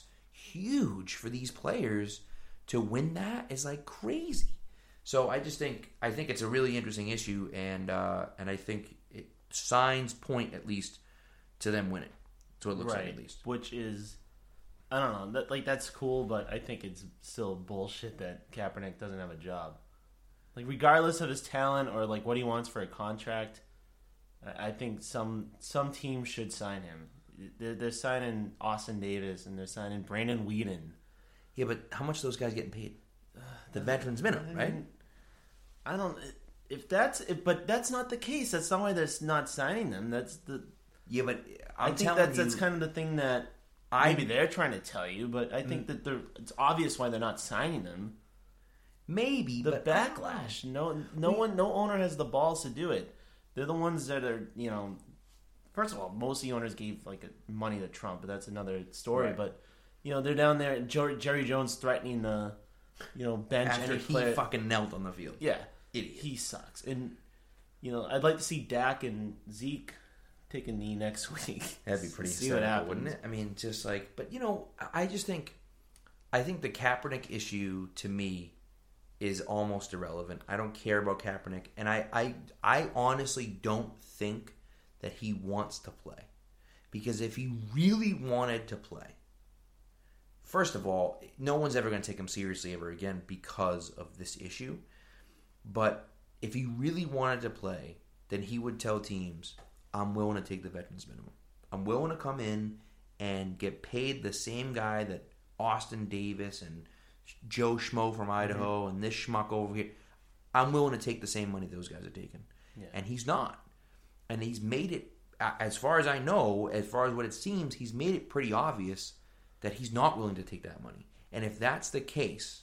huge for these players. To win that is, like, crazy. So I just think, I think it's a really interesting issue, and uh, and I think it, signs point, at least, to them winning. That's what it looks right. like, at least. Which is, I don't know, that, like, that's cool, but I think it's still bullshit that Kaepernick doesn't have a job. Like, regardless of his talent or, like, what he wants for a contract, I think some some team should sign him. They're, they're signing Austin Davis and they're signing Brandon Whedon. Yeah, but how much are those guys getting paid? The veterans minimum, right? I don't. If that's, if, but that's not the case. That's not why they're not signing them. That's the. Yeah, but I'm I'm i think telling that's you, that's kind of the thing that I- maybe they're trying to tell you. But I think that they're. It's obvious why they're not signing them. maybe The but I don't know. backlash. No, no one, no owner has the balls to do it. They're the ones that are, you know. First of all, most of the owners gave like money to Trump, but that's another story. Right. But you know, they're down there. Jer- Jerry Jones threatening the, you know, bench After any he player. fucking knelt on the field. Yeah, Idiot. he sucks. And you know, I'd like to see Dak and Zeke take a knee next week. That'd be pretty See what hysterical, happens. wouldn't it? I mean, just like, but you know, I I just think, I think the Kaepernick issue to me is almost irrelevant. I don't care about Kaepernick, and I, I, I honestly don't think that he wants to play. Because if he really wanted to play, first of all, no one's ever going to take him seriously ever again because of this issue. But if he really wanted to play, then he would tell teams, I'm willing to take the veterans minimum. I'm willing to come in and get paid the same guy that Austin Davis and Joe Schmo from Idaho mm-hmm. and this schmuck over here. I'm willing to take the same money those guys are taking. Yeah. And he's not. And he's made it, as far as I know, as far as what it seems, he's made it pretty obvious that he's not willing to take that money. And if that's the case,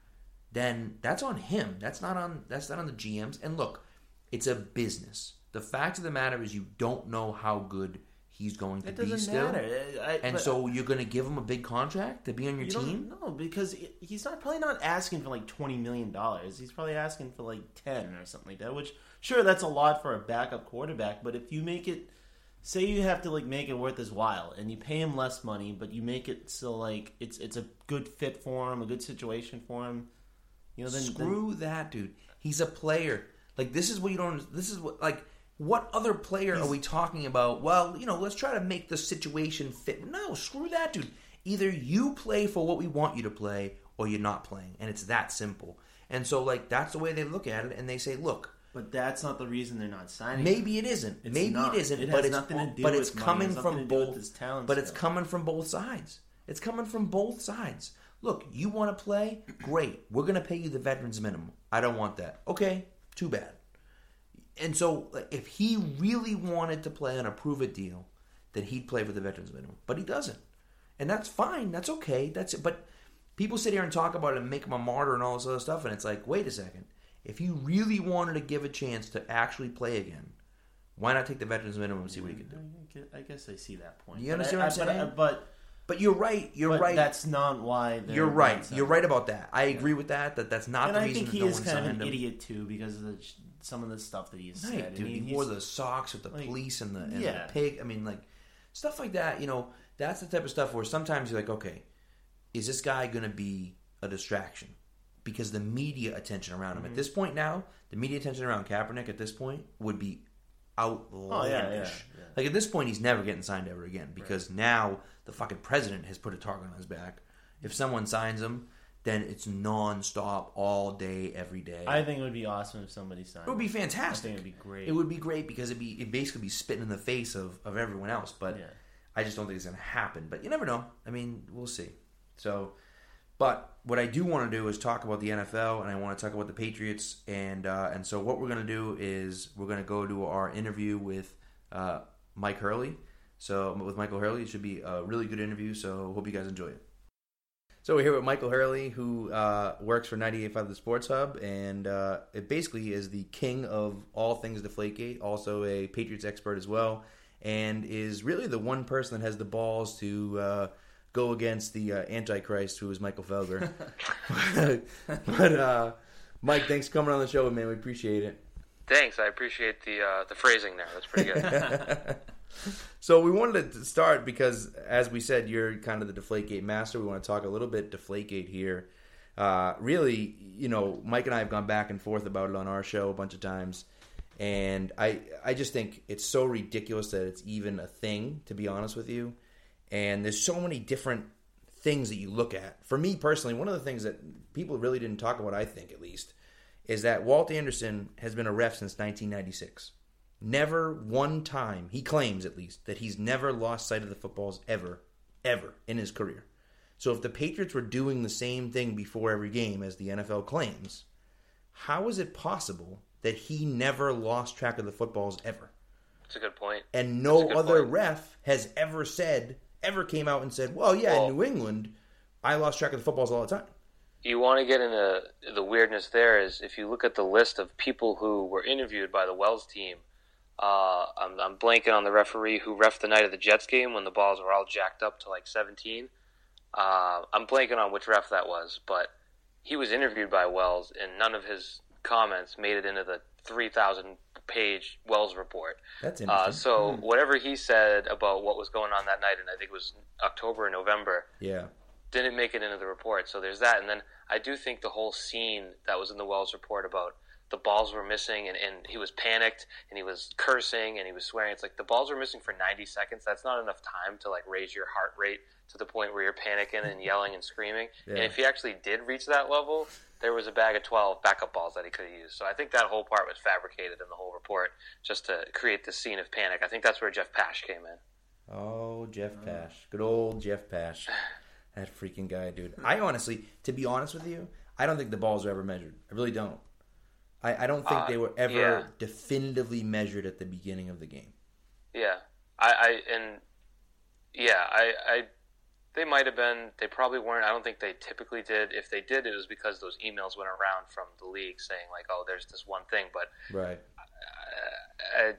then that's on him. That's not on that's not on the G Ms. And look, it's a business. The fact of the matter is you don't know how good he's going to it be doesn't still. Matter. I, and so you're going to give him a big contract to be on your you team? No, because he's not probably not asking for like twenty million dollars. He's probably asking for like ten or something like that, which, sure, that's a lot for a backup quarterback, but if you make it, say you have to like make it worth his while, and you pay him less money, but you make it so like it's it's a good fit for him, a good situation for him, you know, then... Screw then, that, dude. He's a player. Like, this is what you don't... This is what, like... What other player are we talking about? Well, you know, let's try to make the situation fit. No, screw that, dude. Either you play for what we want you to play, or you're not playing. And it's that simple. And so, like, that's the way they look at it, and they say, look. But that's not the reason they're not signing. Maybe it isn't. It's maybe not. it isn't. It but has it's, nothing to do but with it's money. coming It has nothing from to do with both. his talent But it's skill. coming from both sides. It's coming from both sides. Look, you want to play? Great. We're going to pay you the veterans minimum. I don't want that. Okay, too bad. And so, if he really wanted to play on a prove-it deal, then he'd play for the veterans minimum. But he doesn't, and that's fine. That's okay. That's it. But people sit here and talk about it and make him a martyr and all this other stuff, and it's like, wait a second. If you really wanted to give a chance to actually play again, why not take the veterans minimum and see what he can do? I guess I see that point. You understand but what I'm I, saying? But, but but you're right. You're but right. That's not why. You're right. You're right about that. I agree with that. That that's not and the I reason think he that no is one kind of signed an him. idiot too because of the, some of the stuff that he's Right, said. dude. I mean, he wore the socks with the like, police and the and yeah. the pig. I mean, like stuff like that. You know, that's the type of stuff where sometimes you're like, okay, is this guy going to be a distraction? Because the media attention around him mm-hmm. at this point now, the media attention around Kaepernick at this point would be outlandish. Oh, yeah, yeah, yeah. Like at this point, he's never getting signed ever again because right. now the fucking president has put a target on his back. If someone signs him, then it's nonstop all day, every day. I think it would be awesome if somebody signed. It would be fantastic. I think it would be great. It would be great because it'd be it basically be spitting in the face of, of everyone else. But yeah. I just don't think it's going to happen. But you never know. I mean, we'll see. So, but what I do want to do is talk about the N F L, and I want to talk about the Patriots. And uh, and so what we're going to do is we're going to go to our interview with uh, Mike Hurley. So with Michael Hurley, it should be a really good interview. So hope you guys enjoy it. So we're here with Michael Hurley, who uh, works for ninety-eight point five The Sports Hub, and uh, it basically is the king of all things Deflategate, also a Patriots expert as well, and is really the one person that has the balls to uh, go against the uh, Antichrist, who is Michael Felger. but uh, Mike, thanks for coming on the show, man. We appreciate it. Thanks. I appreciate the uh, the phrasing there. That's pretty good. So we wanted to start because, as we said, you're kind of the Deflategate master. We want to talk a little bit Deflategate here. Uh, really, you know, Mike and I have gone back and forth about it on our show a bunch of times. And I, I just think it's so ridiculous that it's even a thing, to be honest with you. And there's so many different things that you look at. For me personally, one of the things that people really didn't talk about, I think at least, is that Walt Anderson has been a ref since nineteen ninety-six. Never one time, he claims at least, that he's never lost sight of the footballs ever, ever in his career. So if the Patriots were doing the same thing before every game as the N F L claims, how is it possible that he never lost track of the footballs ever? That's a good point. And no other point. ref has ever said, ever came out and said, well, yeah, well, in New England, I lost track of the footballs all the time. You want to get into the weirdness there is if you look at the list of people who were interviewed by the Wells team, Uh, I'm, I'm blanking on the referee who reffed the night of the Jets game when the balls were all jacked up to like seventeen. Uh, I'm blanking on which ref that was, but he was interviewed by Wells, and none of his comments made it into the three thousand page Wells report. That's interesting. Uh, so hmm. whatever he said about what was going on that night, and I think it was October or November, yeah, didn't make it into the report. So there's that. And then I do think the whole scene that was in the Wells report about the balls were missing and, and he was panicked and he was cursing and he was swearing. It's like the balls were missing for ninety seconds. That's not enough time to like raise your heart rate to the point where you're panicking and yelling and screaming. Yeah. And if he actually did reach that level, there was a bag of twelve backup balls that he could have used. So I think that whole part was fabricated in the whole report just to create this scene of panic. I think that's where Jeff Pash came in. Oh, Jeff Pash. Good old Jeff Pash. That freaking guy, dude. I honestly, to be honest with you, I don't think the balls were ever measured. I really don't. I, I don't think uh, they were ever yeah. definitively measured at the beginning of the game. Yeah. I, I and yeah, I, I they might have been. They probably weren't. I don't think they typically did. If they did, it was because those emails went around from the league saying like, "Oh, there's this one thing." But right, I, I,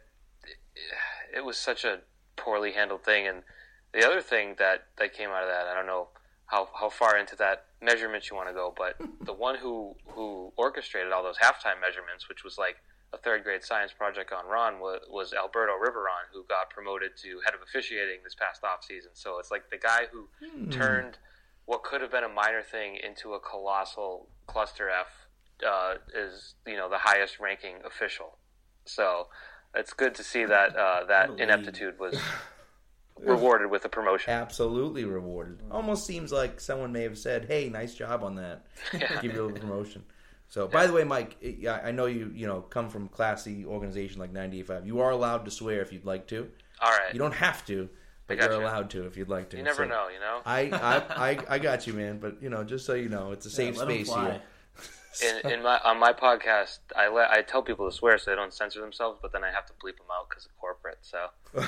it was such a poorly handled thing. And the other thing that that came out of that, I don't know how how far into that measurement you want to go, but the one who who orchestrated all those halftime measurements, which was like a third grade science project on Ron, was, was Alberto Riveron, who got promoted to head of officiating this past off season. So it's like the guy who hmm. turned what could have been a minor thing into a colossal cluster F uh, is, you know, the highest ranking official. So it's good to see that uh, that ineptitude was rewarded with a promotion. Absolutely rewarded. Almost seems like someone may have said, "Hey, nice job on that. Yeah. Give you a little promotion." So, by the way, Mike, I know you you know come from a classy organization like ninety-eight point five. You are allowed to swear if you'd like to. All right. You don't have to, but you're you. allowed to if you'd like to. You never so know, you know. I, I, I, I got you, man. But you know, just so you know, it's a safe yeah, space here. in, in my on my podcast, I let I tell people to swear so they don't censor themselves, but then I have to bleep them out because of corporate. So,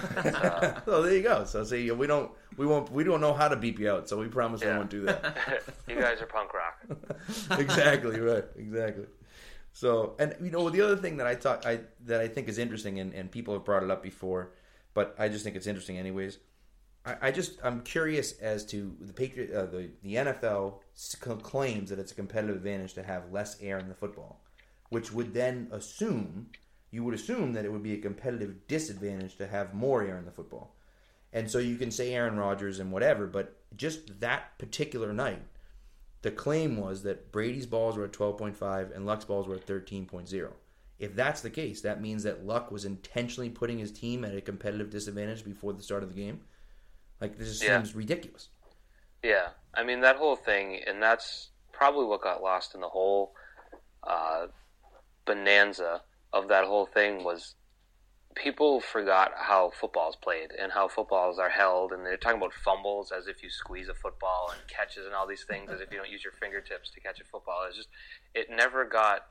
uh, so there you go. So see, we don't we won't we don't know how to beep you out, so we promise yeah. we won't do that. You guys are punk rock. Exactly right. Exactly. So, and you know, the other thing that I thought I that I think is interesting, and, and people have brought it up before, but I just think it's interesting anyways. I, I just I'm curious as to the Patriot, uh, the the N F L claims that it's a competitive advantage to have less air in the football, which would then assume you would assume that it would be a competitive disadvantage to have more air in the football, and so you can say Aaron Rodgers and whatever, but just that particular night. The claim was that Brady's balls were at twelve point five and Luck's balls were at thirteen point zero. If that's the case, that means that Luck was intentionally putting his team at a competitive disadvantage before the start of the game. Like, this just yeah. seems ridiculous. Yeah. I mean, that whole thing, and that's probably what got lost in the whole uh, bonanza of that whole thing was people forgot how football's played and how footballs are held, and they're talking about fumbles as if you squeeze a football and catches and all these things as if you don't use your fingertips to catch a football. It's just, it never got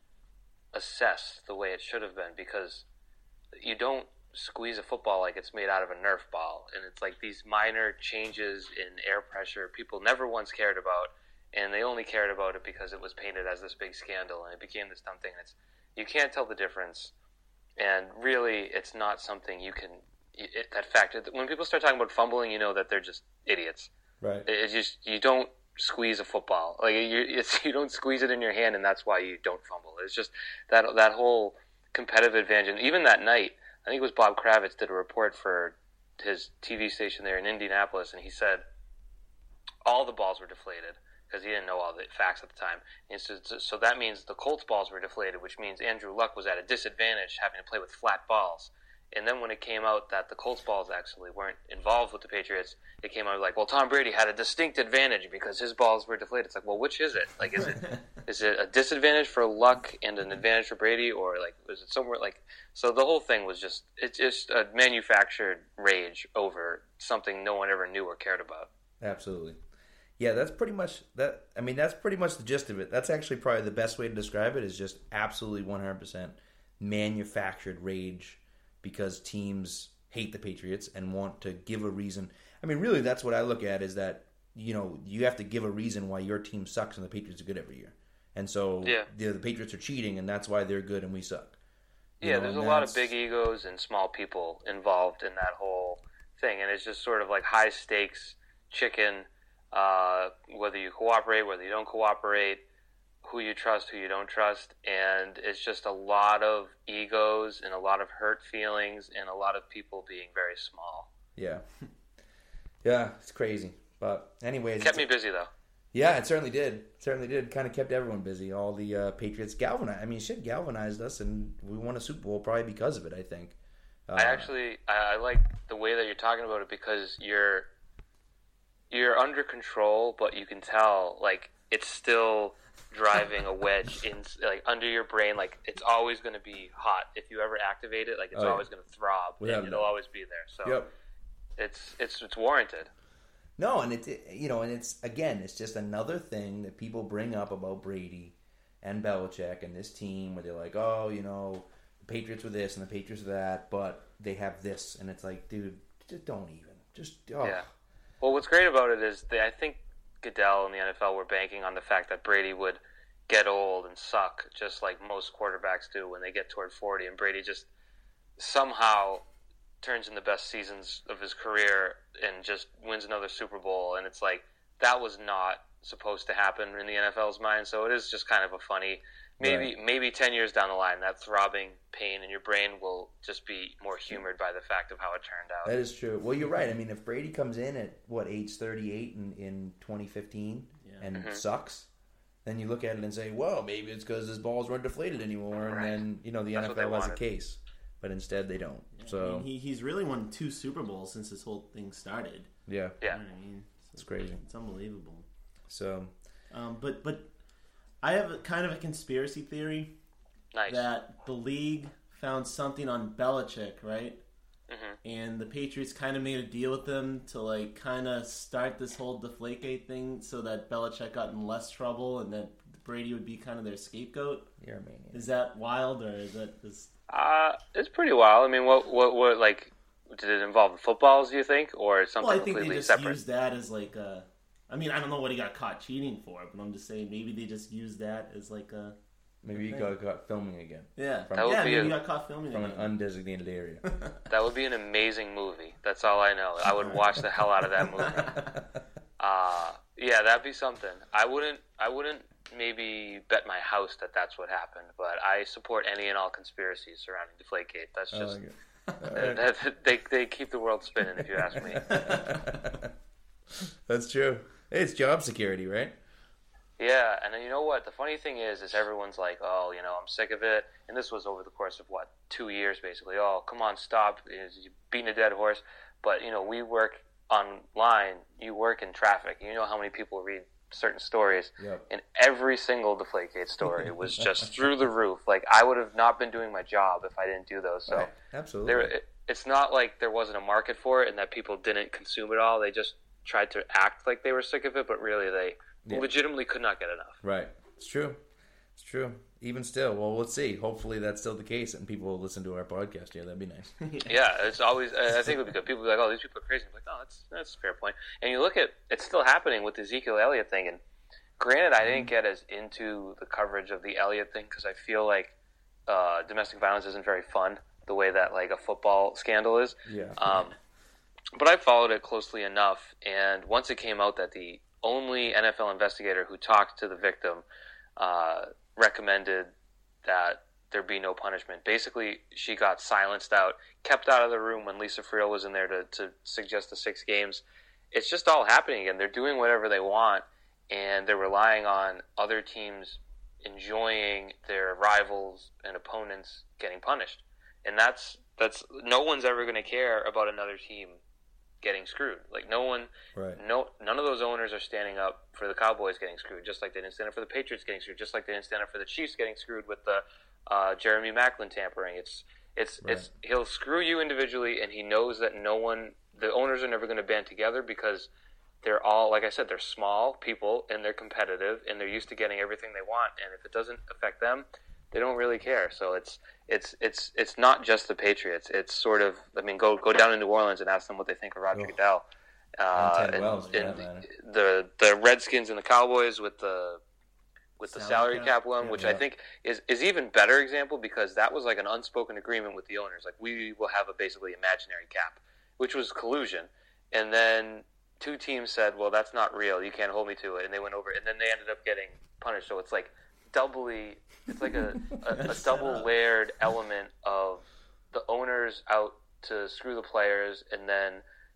assessed the way it should have been, because you don't squeeze a football like it's made out of a Nerf ball, and it's like these minor changes in air pressure people never once cared about, and they only cared about it because it was painted as this big scandal and it became this dumb thing. It's, you can't tell the difference. And really, it's not something you can. It, that fact, when people start talking about fumbling, you know that they're just idiots. Right. It's just you don't squeeze a football. Like you, it's you don't squeeze it in your hand, and that's why you don't fumble. It's just that that whole competitive advantage. And even that night, I think it was Bob Kravitz did a report for his T V station there in Indianapolis, and he said all the balls were deflated, because he didn't know all the facts at the time. And so, so that means the Colts balls were deflated, which means Andrew Luck was at a disadvantage having to play with flat balls. And then when it came out that the Colts balls actually weren't involved with the Patriots, it came out like, well, Tom Brady had a distinct advantage because his balls were deflated. It's like, well, which is it? Like, is it is it a disadvantage for Luck and an advantage for Brady, or like is it somewhere like? So the whole thing was just it's just a manufactured rage over something no one ever knew or cared about. Absolutely. Yeah, that's pretty much that. I mean, that's pretty much the gist of it. That's actually probably the best way to describe it, is just absolutely one hundred percent manufactured rage because teams hate the Patriots and want to give a reason. I mean, really, that's what I look at, is that, you know, you have to give a reason why your team sucks and the Patriots are good every year. And so yeah. the, the Patriots are cheating, and that's why they're good and we suck. You yeah, know, there's a lot of big egos and small people involved in that whole thing, and it's just sort of like high stakes chicken. Uh, whether you cooperate, whether you don't cooperate, who you trust, who you don't trust, and it's just a lot of egos and a lot of hurt feelings and a lot of people being very small. Yeah. Yeah, it's crazy. But anyways, Kept me busy though. Yeah, it certainly did. It certainly did. Kind of kept everyone busy. All the uh, Patriots galvanized. I mean, shit galvanized us, and we won a Super Bowl probably because of it. I think. Uh, I actually I, I like the way that you're talking about it because you're you're under control, but you can tell like it's still driving a wedge in like under your brain. Like it's always going to be hot if you ever activate it. Like it's Oh, yeah. always going to throb, Without and it'll doubt. always be there. So Yep. it's it's it's warranted. No, and it's you know, and it's again, it's just another thing that people bring up about Brady and Belichick and this team, where they're like, oh, you know, the Patriots were this and the Patriots were that, but they have this, and it's like, dude, just don't even, just oh. Yeah. Well, what's great about it is that I think Goodell and the N F L were banking on the fact that Brady would get old and suck, just like most quarterbacks do when they get toward forty, and Brady just somehow turns in the best seasons of his career and just wins another Super Bowl. And it's like, that was not supposed to happen in the N F L's mind. So it is just kind of a funny, maybe, Right. maybe ten years down the line, that throbbing pain in your brain will just be more humored by the fact of how it turned out. That is true. Well, you're right. I mean, if Brady comes in at what age thirty-eight in, in twenty fifteen Yeah. and Mhm. sucks, then you look at it and say, well, maybe it's because his balls weren't deflated anymore, and Right. then you know the That's what N F L they has a wanted. case, but instead they don't. I So mean, he, he's really won two Super Bowls since this whole thing started. yeah, Yeah. You know what I mean? it's crazy. It's unbelievable. So Um, but but I have a, kind of a conspiracy theory Nice. that the league found something on Belichick, right? hmm And the Patriots kind of made a deal with them to like kind of start this whole Deflategate thing, so that Belichick got in less trouble and that Brady would be kind of their scapegoat. you're a maniac. Is that wild, or is that just? Uh, it's pretty wild. I mean, what, what, what, like, did it involve the footballs, do you think, or something Well, I think they completely just separate? used that as like a. I mean, I don't know what he got caught cheating for, but I'm just saying maybe they just used that as like a. Maybe you Okay. got caught filming again Yeah, From- That would yeah. be Maybe a- he got caught filming from an again. undesignated area. That would be an amazing movie. That's all I know. I would watch the hell out of that movie. Uh, yeah, that'd be something. I wouldn't. I wouldn't maybe bet my house that that's what happened, but I support any and all conspiracies surrounding Deflategate. That's I just like it. that, that- they they keep the world spinning, if you ask me. That's true. Hey, it's job security, right? Yeah, and then you know what? The funny thing is, is everyone's like, "Oh, you know, I'm sick of it." And this was over the course of what, two years, basically. Oh, come on, stop! You're beating a dead horse. But you know, we work online. You work in traffic. You know how many people read certain stories, Yep. and every single Deflategate story was just through the roof. Like I would have not been doing my job if I didn't do those. So Right. Absolutely. there, it, it's not like there wasn't a market for it and that people didn't consume it all. They just tried to act like they were sick of it, but really they Yeah. legitimately could not get enough. Right. It's true. It's true. Even still, well, let's see. Hopefully that's still the case, and people will listen to our podcast. Yeah, that'd be nice. Yeah, it's always. I I think it would be good. People would be like, "Oh, these people are crazy." I'm like, "Oh, that's that's a fair point." And you look at it's still happening with the Ezekiel Elliott thing. And granted, I didn't get as into the coverage of the Elliott thing because I feel like uh, domestic violence isn't very fun the way that like a football scandal is. Yeah. Um, but I followed it closely enough, and once it came out that the only N F L investigator who talked to the victim uh, recommended that there be no punishment. Basically, she got silenced out, kept out of the room when Lisa Friel was in there to, to suggest the six games. It's just all happening again. They're doing whatever they want, and they're relying on other teams enjoying their rivals and opponents getting punished. And that's that's no one's ever going to care about another team getting screwed. Like no one, Right. no, none of those owners are standing up for the Cowboys getting screwed, just like they didn't stand up for the Patriots getting screwed, just like they didn't stand up for the Chiefs getting screwed with the uh, Jeremy Maclin tampering. It's it's Right. it's he'll screw you individually, and he knows that no one, the owners are never going to band together because they're all, like I said, they're small people and they're competitive and they're used to getting everything they want, and if it doesn't affect them, they don't really care. So it's it's it's it's not just the Patriots. It's sort of, I mean, go go down to New Orleans and ask them what they think of Roger Oh. Goodell. Uh, And Ted and, Wells, for and that matter. the the Redskins and the Cowboys with the with the Salary salary cap. cap one, Yeah. which Yeah. I think is is even better example because that was like an unspoken agreement with the owners. Like we will have a basically imaginary cap, which was collusion, and then two teams said, "Well, that's not real. You can't hold me to it," and they went over, and then they ended up getting punished. So it's like doubly, it's like a, a, a double layered element of the owners out to screw the players, and then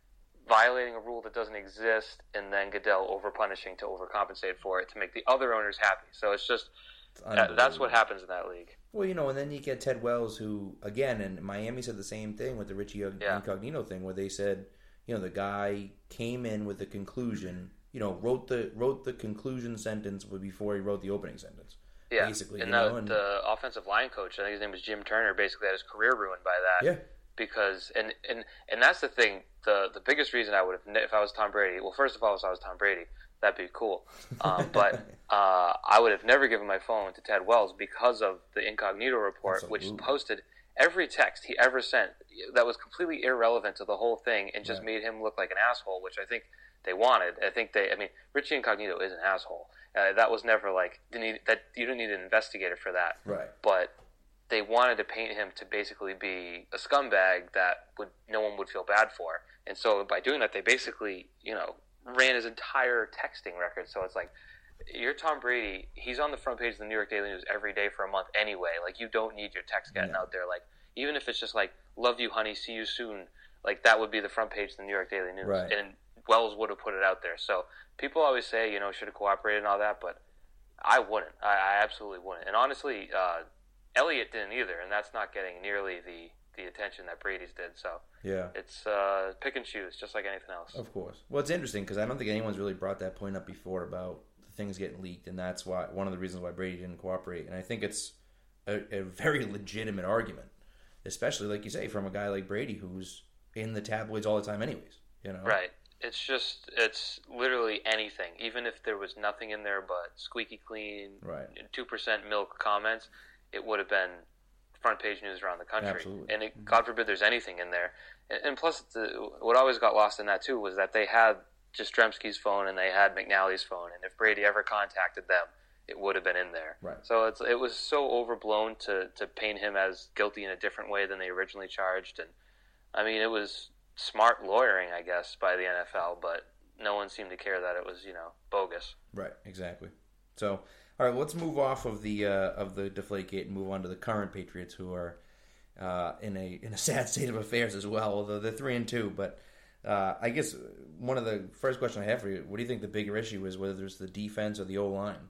violating a rule that doesn't exist, and then Goodell over punishing to overcompensate for it to make the other owners happy. So it's just It's uh, that's what happens in that league. Well, you know, and then you get Ted Wells, who, again, and Miami said the same thing with the Richie Yeah. Incognito thing, where they said, you know, the guy came in with the conclusion, you know, wrote the wrote the conclusion sentence before he wrote the opening sentence. Yeah, basically. and, you the, know, and the offensive line coach, I think his name was Jim Turner, basically had his career ruined by that. yeah, Because and, and and that's the thing. The the biggest reason I would have, if I was Tom Brady. Well, first of all, if I was Tom Brady, that'd be cool. Um, but uh, I would have never given my phone to Ted Wells because of the Incognito report, Absolutely. which posted every text he ever sent that was completely irrelevant to the whole thing and just Right. made him look like an asshole, which I think they wanted. I think they. I mean, Richie Incognito is an asshole. Uh, that was never like didn't need, that. You don't need an investigator for that. right. But they wanted to paint him to basically be a scumbag that would no one would feel bad for. And so by doing that, they basically, you know, ran his entire texting record. So it's like, you're Tom Brady. He's on the front page of the New York Daily News every day for a month anyway. Like, you don't need your text getting No. out there. Like, even if it's just like, love you, honey, see you soon. Like, that would be the front page of the New York Daily News. Right. And Wells would have put it out there. So people always say, you know, should have cooperated and all that, but I wouldn't. I, I absolutely wouldn't. And honestly, uh, Elliott didn't either, and that's not getting nearly the, the attention that Brady's did. So Yeah, it's uh, pick and choose, just like anything else. of course. Well, it's interesting because I don't think anyone's really brought that point up before about the things getting leaked, and that's why one of the reasons why Brady didn't cooperate. And I think it's a, a very legitimate argument, especially like you say from a guy like Brady who's in the tabloids all the time, anyways. You know, Right. It's just, it's literally anything. Even if there was nothing in there but squeaky clean, Right. two percent milk comments, it would have been front page news around the country. Absolutely. And it, God forbid there's anything in there. And, and plus, the, what always got lost in that, too, was that they had Jastrzemski's phone and they had McNally's phone. And if Brady ever contacted them, it would have been in there. Right. So it's, it was so overblown to, to paint him as guilty in a different way than they originally charged. And, I mean, it was smart lawyering, I guess, by the N F L, but no one seemed to care that it was, you know, bogus. Right, exactly. So, all right, let's move off of the uh, of the Deflategate and move on to the current Patriots, who are uh, in a in a sad state of affairs as well. Although they're three and two, but uh, I guess one of the first questions I have for you: what do you think the bigger issue is, whether it's the defense or the O line?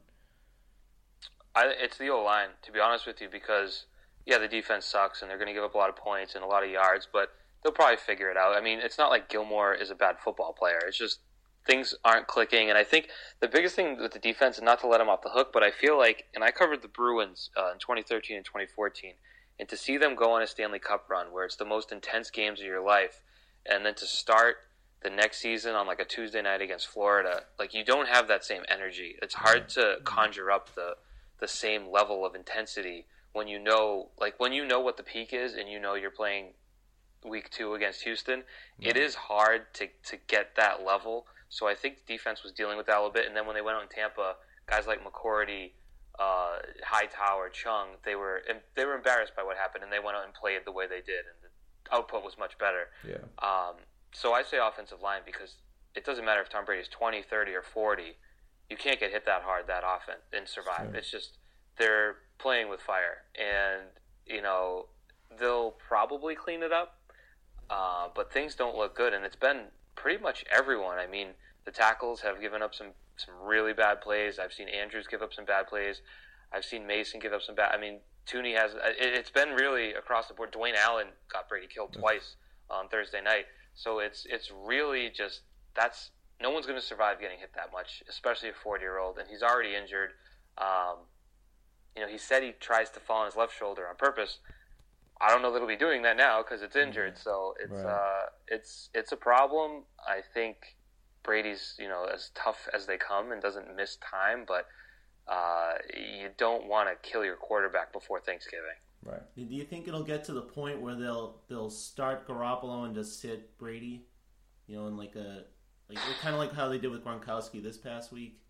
I, it's the O line, to be honest with you, because yeah, the defense sucks and they're going to give up a lot of points and a lot of yards, but they'll probably figure it out. I mean, it's not like Gilmore is a bad football player. It's just things aren't clicking. And I think the biggest thing with the defense, and not to let them off the hook, but I feel like, and I covered the Bruins uh, in twenty thirteen and twenty fourteen, and to see them go on a Stanley Cup run where it's the most intense games of your life, and then to start the next season on like a Tuesday night against Florida, like you don't have that same energy. It's hard to conjure up the the same level of intensity when you know, like when you know what the peak is and you know you're playing week two against Houston, it is hard to, to get that level. So I think the defense was dealing with that a little bit. And then when they went out in Tampa, guys like McCourty, uh, Hightower, Chung, they were they were embarrassed by what happened, and they went out and played the way they did, and the output was much better. Yeah. Um, so I say offensive line because it doesn't matter if Tom Brady's twenty, thirty, or forty. You can't get hit that hard that often and survive. Sure. It's just they're playing with fire, and you know they'll probably clean it up. Uh, but things don't look good, and it's been pretty much everyone. I mean, the tackles have given up some, some really bad plays. I've seen Andrews give up some bad plays. I've seen Mason give up some bad. I mean, Tooney has. It, it's been really across the board. Dwayne Allen got Brady killed twice on Thursday night, so it's it's really just that's no one's going to survive getting hit that much, especially a forty-year-old, and he's already injured. Um, you know, he said he tries to fall on his left shoulder on purpose. I don't know that he'll be doing that now because it's injured. So it's Right. uh, it's it's a problem. I think Brady's, you know, as tough as they come and doesn't miss time, but uh, you don't want to kill your quarterback before Thanksgiving. Right. Do you think it'll get to the point where they'll they'll start Garoppolo and just sit Brady? You know, in like a like kind of like how they did with Gronkowski this past week.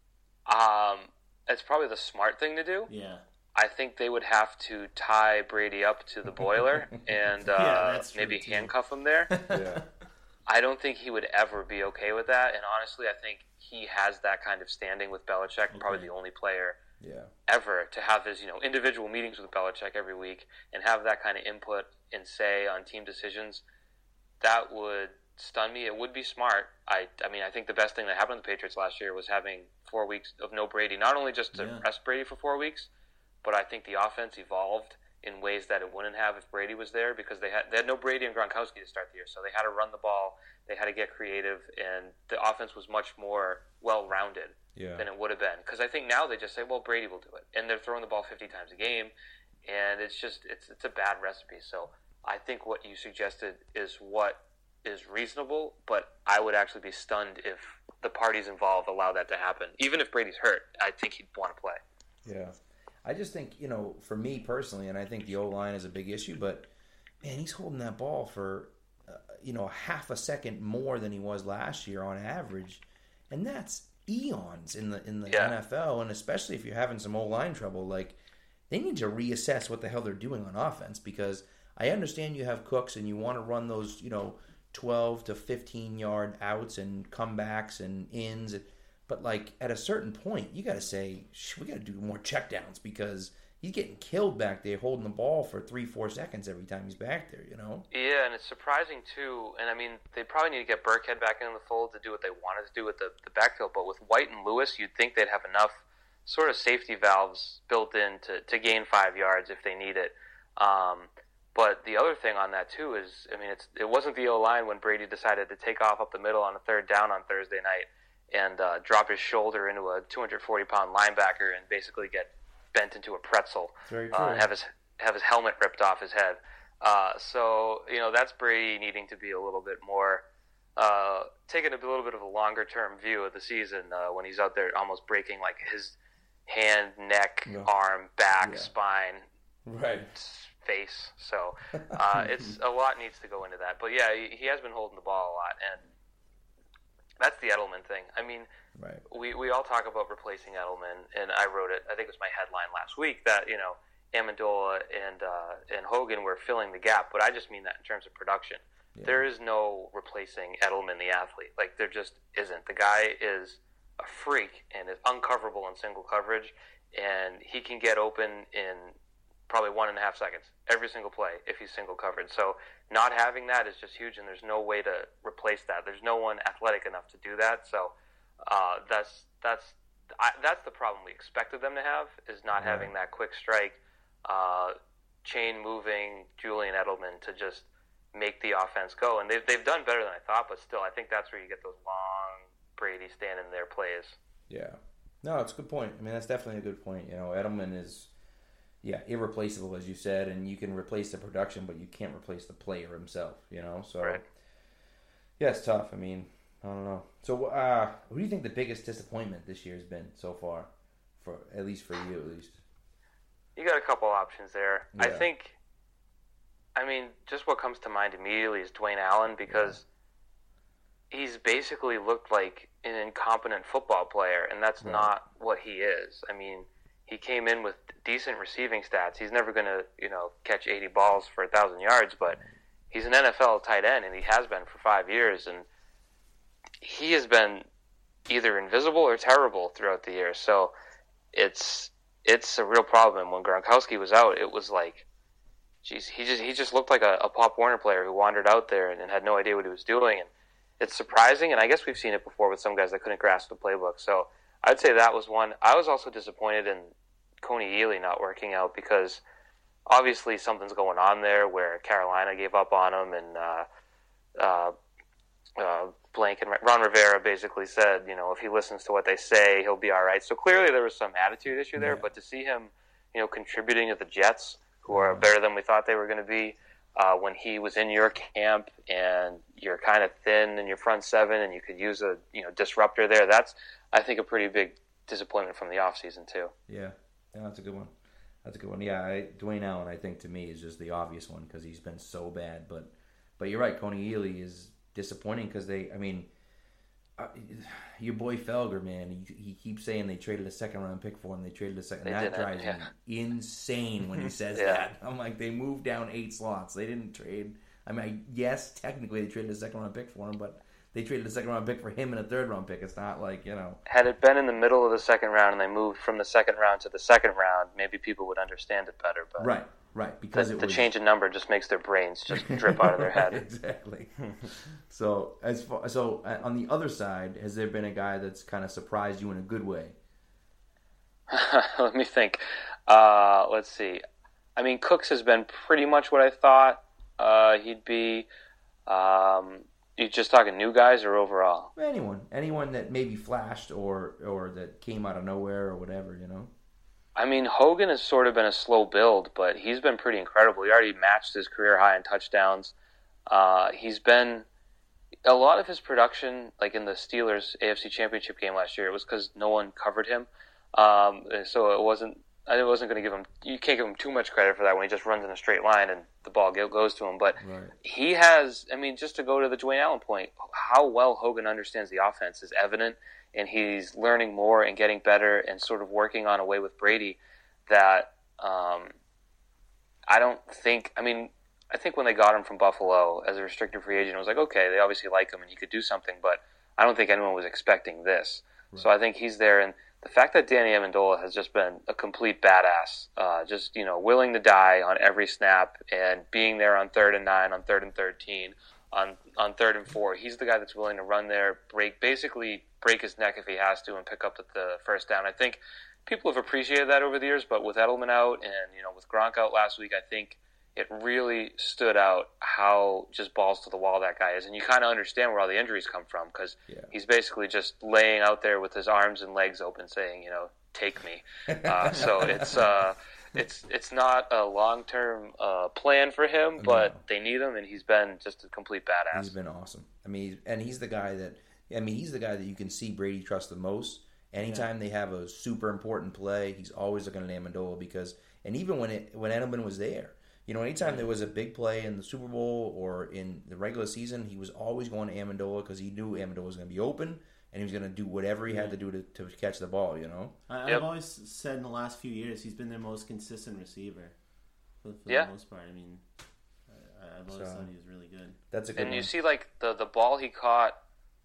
Um, it's probably the smart thing to do. Yeah. I think they would have to tie Brady up to the boiler and uh, Yeah, that's true, maybe too. handcuff him there. Yeah. I don't think he would ever be okay with that. And honestly, I think he has that kind of standing with Belichick, and probably Okay. the only player Yeah. ever to have his, you know, individual meetings with Belichick every week and have that kind of input and say on team decisions. That would stun me. It would be smart. I, I mean, I think the best thing that happened to the Patriots last year was having four weeks of no Brady. Not only just to Yeah. rest Brady for four weeks, but I think the offense evolved in ways that it wouldn't have if Brady was there, because they had they had no Brady and Gronkowski to start the year, so they had to run the ball, they had to get creative, and the offense was much more well-rounded Yeah. than it would have been. Because I think now they just say, well, Brady will do it, and they're throwing the ball fifty times a game, and it's just it's it's a bad recipe. So I think what you suggested is what is reasonable, but I would actually be stunned if the parties involved allow that to happen. Even if Brady's hurt, I think he'd want to play. Yeah. I just think, you know, for me personally, and I think the O-line is a big issue, but, man, he's holding that ball for, uh, you know, half a second more than he was last year on average. And that's eons in the in the Yeah. N F L, and especially if you're having some O-line trouble. Like, they need to reassess what the hell they're doing on offense, because I understand you have Cooks and you want to run those, you know, twelve to fifteen-yard outs and comebacks and ins, but, like, at a certain point, you got to say, we got to do more checkdowns, because he's getting killed back there holding the ball for three, four seconds every time he's back there, you know? Yeah, and it's surprising, too. And, I mean, they probably need to get Burkhead back in the fold to do what they wanted to do with the, the backfield. But with White and Lewis, you'd think they'd have enough sort of safety valves built in to, to gain five yards if they need it. Um, but the other thing on that, too, is, I mean, it's it wasn't the O-line when Brady decided to take off up the middle on a third down on Thursday night and uh, drop his shoulder into a two hundred forty pound linebacker and basically get bent into a pretzel. Very true. Uh, have his have his helmet ripped off his head. Uh, so, you know, that's Brady needing to be a little bit more, uh, taking a little bit of a longer term view of the season uh, when he's out there almost breaking like his hand, neck, Yeah. arm, back, Yeah. spine, Right. face. So uh, it's a lot needs to go into that. But yeah, he, he has been holding the ball a lot, and that's the Edelman thing. I mean, Right. we, we all talk about replacing Edelman, and I wrote it. I think it was my headline last week that, you know, Amendola and uh, and Hogan were filling the gap, but I just mean that in terms of production. Yeah. There is no replacing Edelman, the athlete. Like, there just isn't. The guy is a freak and is uncoverable in single coverage, and he can get open in probably one and a half seconds every single play if he's single covered. So not having that is just huge, and there's no way to replace that. There's no one athletic enough to do that. So uh, that's that's I, that's the problem we expected them to have, is not Right. having that quick strike, uh, chain moving Julian Edelman to just make the offense go. And they've they've done better than I thought, but still, I think that's where you get those long Brady standing there plays. Yeah. No, it's a good point. I mean, that's definitely a good point. You know, Edelman is, yeah, irreplaceable, as you said, and you can replace the production, but you can't replace the player himself, you know? So, Right. yeah, it's tough. I mean, I don't know. So, uh, what do you think the biggest disappointment this year has been so far? For at least for you, at least. You got a couple options there. I Yeah. think, I mean, just what comes to mind immediately is Dwayne Allen, because he's basically looked like an incompetent football player, and that's Right. not what he is. I mean, he came in with decent receiving stats. He's never going to, you know, catch eighty balls for one thousand yards, but he's an N F L tight end, and he has been for five years, and he has been either invisible or terrible throughout the year. So it's it's a real problem. When Gronkowski was out, it was like, geez, he just he just looked like a, a Pop Warner player who wandered out there and, and had no idea what he was doing. And it's surprising, and I guess we've seen it before with some guys that couldn't grasp the playbook. So I'd say that was one. I was also disappointed in Coney Ealy not working out, because obviously something's going on there where Carolina gave up on him, and uh, uh, uh, Blank and Ron Rivera basically said, you know, if he listens to what they say, he'll be all right. So clearly there was some attitude issue there, Yeah. but to see him, you know, contributing to the Jets, who are better than we thought they were going to be, uh, when he was in your camp and you're kind of thin in your front seven and you could use a, you know, disruptor there, that's, I think, a pretty big disappointment from the offseason too. Yeah. Yeah, that's a good one. That's a good one. Yeah, I, Dwayne Allen, I think, to me, is just the obvious one, because he's been so bad. But but you're right, Coney Ealy is disappointing, because they, I mean, uh, your boy Felger, man, he, he keeps saying they traded a second round pick for him. They traded a second. They That didn't, drives yeah. me insane when he says Yeah. that. I'm like, they moved down eight slots. They didn't trade. I mean, I, yes, technically they traded a second round pick for him, but they traded a second round pick for him and a third round pick. It's not like, you know. Had it been in the middle of the second round and they moved from the second round to the second round, maybe people would understand it better. But Right, Right, because the, it the was... change in number just makes their brains just drip out of their head. Exactly. So as far, so uh, on the other side, has there been a guy that's kind of surprised you in a good way? Let me think. Uh, let's see. I mean, Cooks has been pretty much what I thought uh, he'd be. Um, you just talking new guys or overall? Anyone, anyone that maybe flashed or or that came out of nowhere or whatever, you know. I mean, Hogan has sort of been a slow build, but he's been pretty incredible. He already matched his career high in touchdowns. Uh, he's been a lot of his production, like in the Steelers A F C Championship game last year, it was because no one covered him. Um, so it wasn't. I wasn't going to give him. You can't give him too much credit for that when he just runs in a straight line and the ball goes to him. But right. he has. I mean, just to go to the Dwayne Allen point, how well Hogan understands the offense is evident, and he's learning more and getting better and sort of working on a way with Brady that um, I don't think. I mean, I think when they got him from Buffalo as a restricted free agent, it was like, okay, they obviously like him and he could do something, but I don't think anyone was expecting this. Right. So I think he's there, and the fact that Danny Amendola has just been a complete badass, uh, just, you know, willing to die on every snap and being there on third and nine, on third and thirteen, on on third and four. He's the guy that's willing to run there, break, basically break his neck if he has to, and pick up the, the first down. I think people have appreciated that over the years, but with Edelman out and, you know, with Gronk out last week, I think it really stood out how just balls to the wall that guy is. And you kind of understand where all the injuries come from, because yeah. he's basically just laying out there with his arms and legs open saying, you know, take me. Uh, so it's uh, it's it's not a long-term uh, plan for him, but no. they need him, and he's been just a complete badass. He's been awesome. I mean, he's, and he's the guy that, I mean, he's the guy that you can see Brady trust the most. Anytime yeah. they have a super important play, he's always looking at Amendola because, and even when it, when Edelman was there, you know, anytime there was a big play in the Super Bowl or in the regular season, he was always going to Amendola because he knew Amendola was going to be open and he was going to do whatever he had to do to, to catch the ball, you know? I, yep. I've always said in the last few years he's been their most consistent receiver for, for yeah. the most part. I mean, I, I've always so, thought he was really good. That's a good And one. you see, like, the, the ball he caught,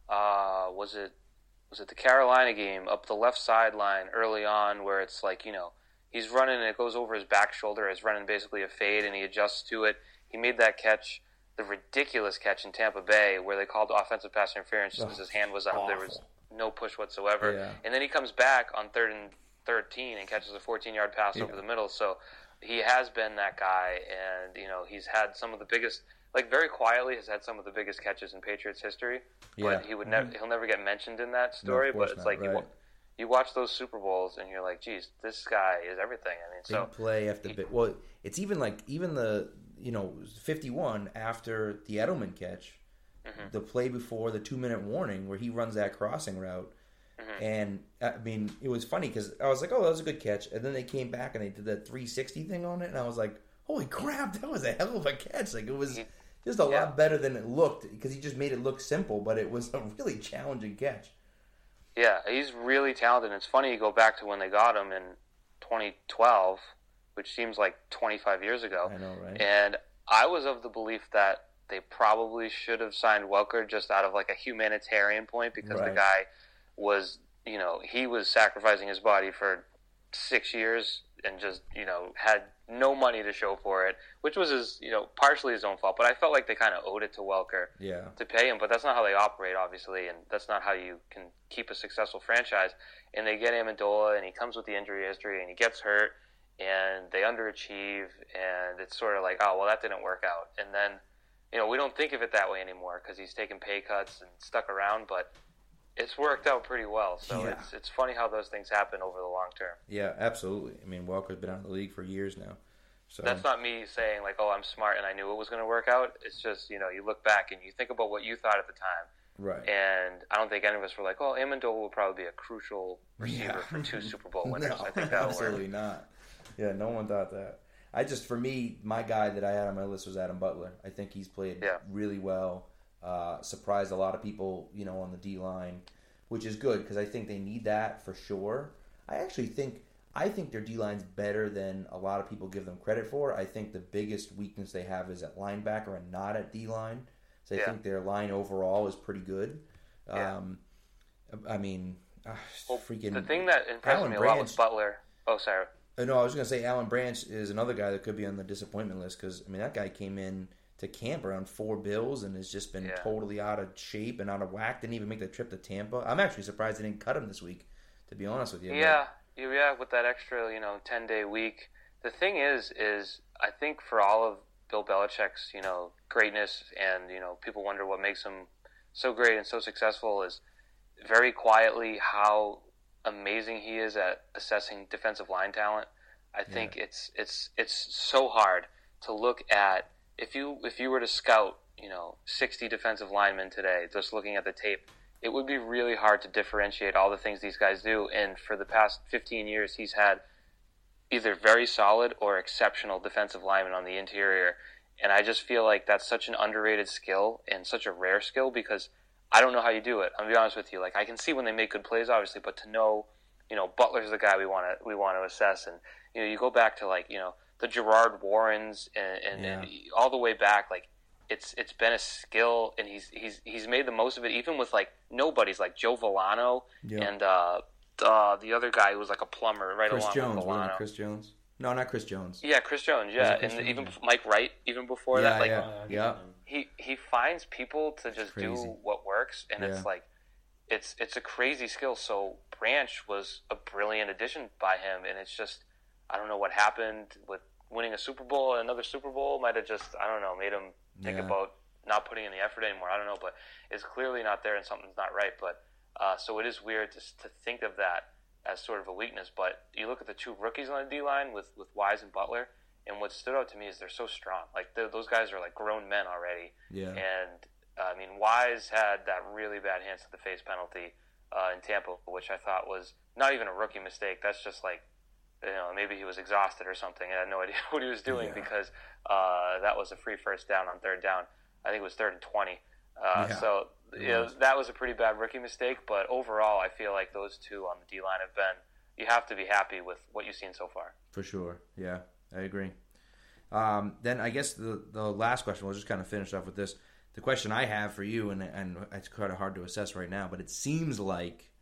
uh, was it was it the Carolina game, up the left sideline early on where it's like, you know, he's running and it goes over his back shoulder. He's running basically a fade and he adjusts to it. He made that catch, the ridiculous catch in Tampa Bay where they called offensive pass interference just because his hand was up. Awful. There was no push whatsoever. Yeah. And then he comes back on third and thirteen and catches a fourteen-yard pass yeah. over the middle. So he has been that guy, and, you know, he's had some of the biggest, like very quietly has had some of the biggest catches in Patriots history. Yeah. But he would never, he'll never get mentioned in that story. No, but it's not, like right. you, you watch those Super Bowls and you're like, geez, this guy is everything. I mean, Big so play after he, bit. Well, it's even like even the you know fifty-one after the Edelman catch, mm-hmm. the play before the two-minute warning where he runs that crossing route. Mm-hmm. And I mean, it was funny because I was like, "Oh, that was a good catch," and then they came back and they did that three sixty thing on it, and I was like, "Holy crap, that was a hell of a catch!" Like it was he, just a yeah. lot better than it looked because he just made it look simple, but it was a really challenging catch. Yeah, he's really talented. And it's funny you go back to when they got him in twenty twelve, which seems like twenty-five years ago. I know, right? And I was of the belief that they probably should have signed Welker just out of like a humanitarian point because right. the guy was, you know, he was sacrificing his body for six years and just, you know, had no money to show for it, which was his, you know, partially his own fault. But I felt like they kind of owed it to Welker yeah. to pay him. But that's not how they operate, obviously, and that's not how you can keep a successful franchise. And they get Amendola, and he comes with the injury history, and he gets hurt, and they underachieve, and it's sort of like, oh, well, that didn't work out. And then, you know, we don't think of it that way anymore because he's taken pay cuts and stuck around, but it's worked out pretty well. So yeah. it's it's funny how those things happen over the long term. Yeah, absolutely. I mean, Welker's been out of the league for years now. So that's not me saying like, oh, I'm smart and I knew it was going to work out. It's just, you know, you look back and you think about what you thought at the time. Right. And I don't think any of us were like, oh, Amendola will probably be a crucial receiver yeah. for two Super Bowl winners. no, I think that absolutely work. not. Yeah, no one thought that. I just, for me, my guy that I had on my list was Adam Butler. I think he's played yeah. really well. Uh, surprised a lot of people, you know, on the D line, which is good because I think they need that for sure. I actually think I think their D line's better than a lot of people give them credit for. I think the biggest weakness they have is at linebacker and not at D line. So I yeah. think their line overall is pretty good. Yeah. Um, I mean, uh, well, freaking the thing that impressed Alan me Branch, a lot with Butler. Oh, sorry. Uh, no, I was going to say Alan Branch is another guy that could be on the disappointment list because, I mean, that guy came in to camp around four bills and has just been Yeah. totally out of shape and out of whack. Didn't even make the trip to Tampa. I'm actually surprised they didn't cut him this week, to be honest with you. Yeah, yeah, with that extra, you know, ten day week. The thing is, is I think for all of Bill Belichick's, you know, greatness, and you know, people wonder what makes him so great and so successful, is very quietly how amazing he is at assessing defensive line talent. I think Yeah. it's it's it's so hard to look at if you if you were to scout, you know, sixty defensive linemen today, just looking at the tape. It would be really hard to differentiate all the things these guys do. And for the past fifteen years, he's had either very solid or exceptional defensive linemen on the interior. And I just feel like that's such an underrated skill and such a rare skill because I don't know how you do it. I'll be honest with you. Like, I can see when they make good plays, obviously, but to know, you know, Butler's the guy we want to we want to assess. And, you know, you go back to, like, you know, the Gerard Warrens and, and, Yeah. and all the way back, like, It's it's been a skill, and he's he's he's made the most of it, even with like nobodies like Joe Villano Yeah. and uh, uh, the other guy who was like a plumber right Chris along Jones, with wasn't Villano. it Chris Jones? No, not Chris Jones. Yeah, Chris Jones. Yeah, Was it Chris and Jones? even Yeah. Mike Wright, even before Yeah, that, like yeah. Uh, Yeah. he he finds people to just do Crazy. what works, and Yeah. it's like it's it's a crazy skill. So Branch was a brilliant addition by him, and it's just I don't know what happened with winning a Super Bowl. Another Super Bowl might have just I don't know made him think Yeah. about not putting in the effort anymore. I don't know, but it's clearly not there, and something's not right. But uh, so it is weird to to think of that as sort of a weakness. But you look at the two rookies on the D line with with Wise and Butler. And what stood out to me is they're so strong. Like those guys are like grown men already. Yeah. And uh, I mean, Wise had that really bad hands to the face penalty uh, in Tampa, which I thought was not even a rookie mistake. That's just like, you know, maybe he was exhausted or something and had no idea what he was doing Yeah. because uh, that was a free first down on third down. I think it was third and twenty. Uh, Yeah, so it you know, was. that was a pretty bad rookie mistake. But overall, I feel like those two on the D line have been. You have to be happy with what you've seen so far. For sure. Yeah, I agree. Um, then I guess the the last question, we'll just kind of finish off with this. The question I have for you, and and it's kind of hard to assess right now, but it seems like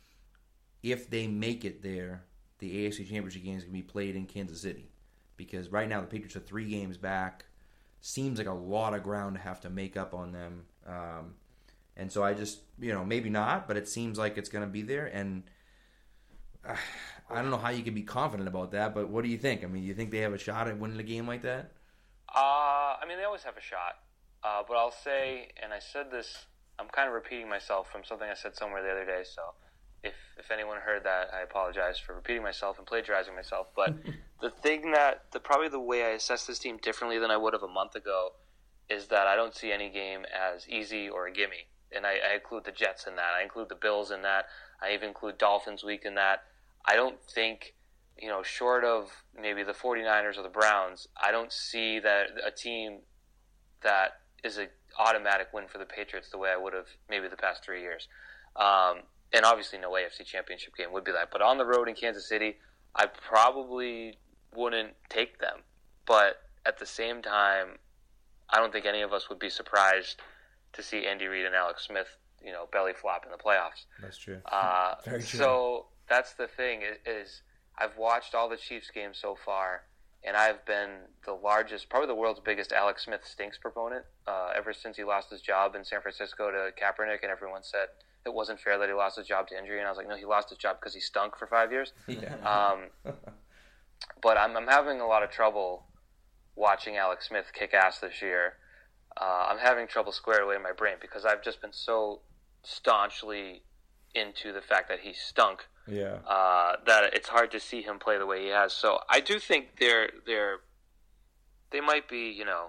if they make it there, the A F C Championship game is going to be played in Kansas City. Because right now the Patriots are three games back. Seems like a lot of ground to have to make up on them. Um, and so I just, you know, maybe not, but it seems like it's going to be there. And uh, I don't know how you can be confident about that, but what do you think? I mean, do you think they have a shot at winning a game like that? Uh, I mean, they always have a shot. Uh, but I'll say, and I said this, I'm kind of repeating myself from something I said somewhere the other day, so if if anyone heard that, I apologize for repeating myself and plagiarizing myself. But the thing that, the, probably the way I assess this team differently than I would have a month ago is that I don't see any game as easy or a gimme. And I, I include the Jets in that. I include the Bills in that. I even include Dolphins week in that. I don't think, you know, short of maybe the 49ers or the Browns, I don't see that a team that is an automatic win for the Patriots the way I would have maybe the past three years. Um, and obviously no A F C Championship game would be that. But on the road in Kansas City, I probably wouldn't take them. But at the same time, I don't think any of us would be surprised to see Andy Reid and Alex Smith, you know, belly flop in the playoffs. That's true. Uh, Very true. So that's the thing is, is I've watched all the Chiefs games so far, and I've been the largest, probably the world's biggest Alex Smith stinks proponent uh, ever since he lost his job in San Francisco to Kaepernick, and everyone said it wasn't fair that he lost his job to injury, and I was like, no, he lost his job because he stunk for five years. Yeah. Um, but I'm, I'm having a lot of trouble watching Alex Smith kick ass this year. Uh, I'm having trouble squared away in my brain because I've just been so staunchly into the fact that he stunk yeah. uh, that it's hard to see him play the way he has. So I do think they're they're they might be, you know,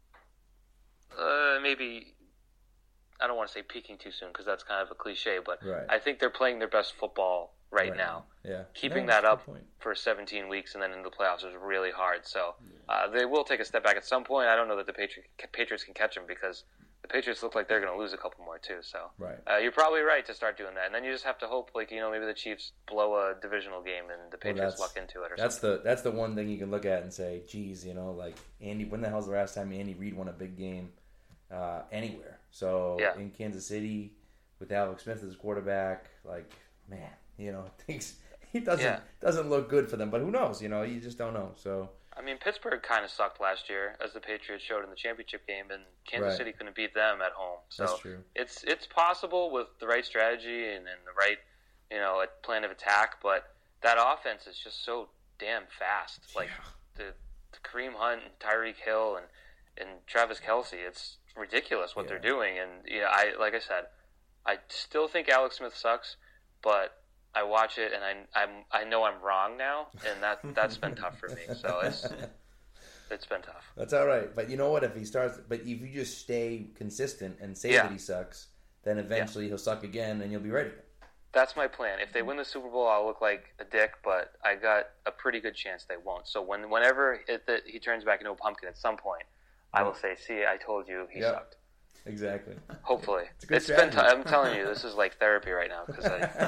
uh, maybe I don't want to say peaking too soon because that's kind of a cliche, but Right. I think they're playing their best football right, Right now. Yeah. Keeping No, that that's a up good point. for seventeen weeks and then into the playoffs is really hard. So uh, they will take a step back at some point. I don't know that the Patri- Patriots can catch them because the Patriots look like they're going to lose a couple more too. So Right. uh, you're probably right to start doing that, and then you just have to hope, like you know, maybe the Chiefs blow a divisional game and the Patriots that's- luck into it or That's something. the that's the one thing you can look at and say, geez, you know, like Andy. When the hell's the last time Andy Reid won a big game uh, anywhere? So Yeah. in Kansas City with Alex Smith as quarterback, like man, you know, things he doesn't Yeah. doesn't look good for them. But who knows? You know, you just don't know. So I mean, Pittsburgh kind of sucked last year, as the Patriots showed in the championship game, and Kansas Right. City couldn't beat them at home. So that's true. it's it's possible with the right strategy and, and the right, you know, a plan of attack. But that offense is just so damn fast. Like the, the Kareem Hunt and Tyreek Hill and, and Travis Kelce, it's ridiculous what Yeah. they're doing. And yeah, I like I said, I still think Alex Smith sucks, but I watch it and I I'm, I know I'm wrong now, and that that's been tough for me. So it's it's been tough. That's all right. But you know what? If he starts, but if you just stay consistent and say Yeah. that he sucks, then eventually he'll suck again, and you'll be ready. That's my plan. If they win the Super Bowl, I'll look like a dick, but I got a pretty good chance they won't. So when whenever it, that he turns back into a pumpkin at some point, I will say, "See, I told you he Yep. sucked." Exactly. Hopefully, It's a good it's been. T- strategy. I'm telling you, this is like therapy right now because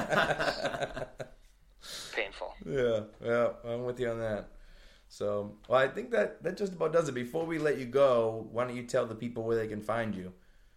I painful. Yeah, yeah, I'm with you on that. So, well, I think that that just about does it. Before we let you go, why don't you tell the people where they can find you?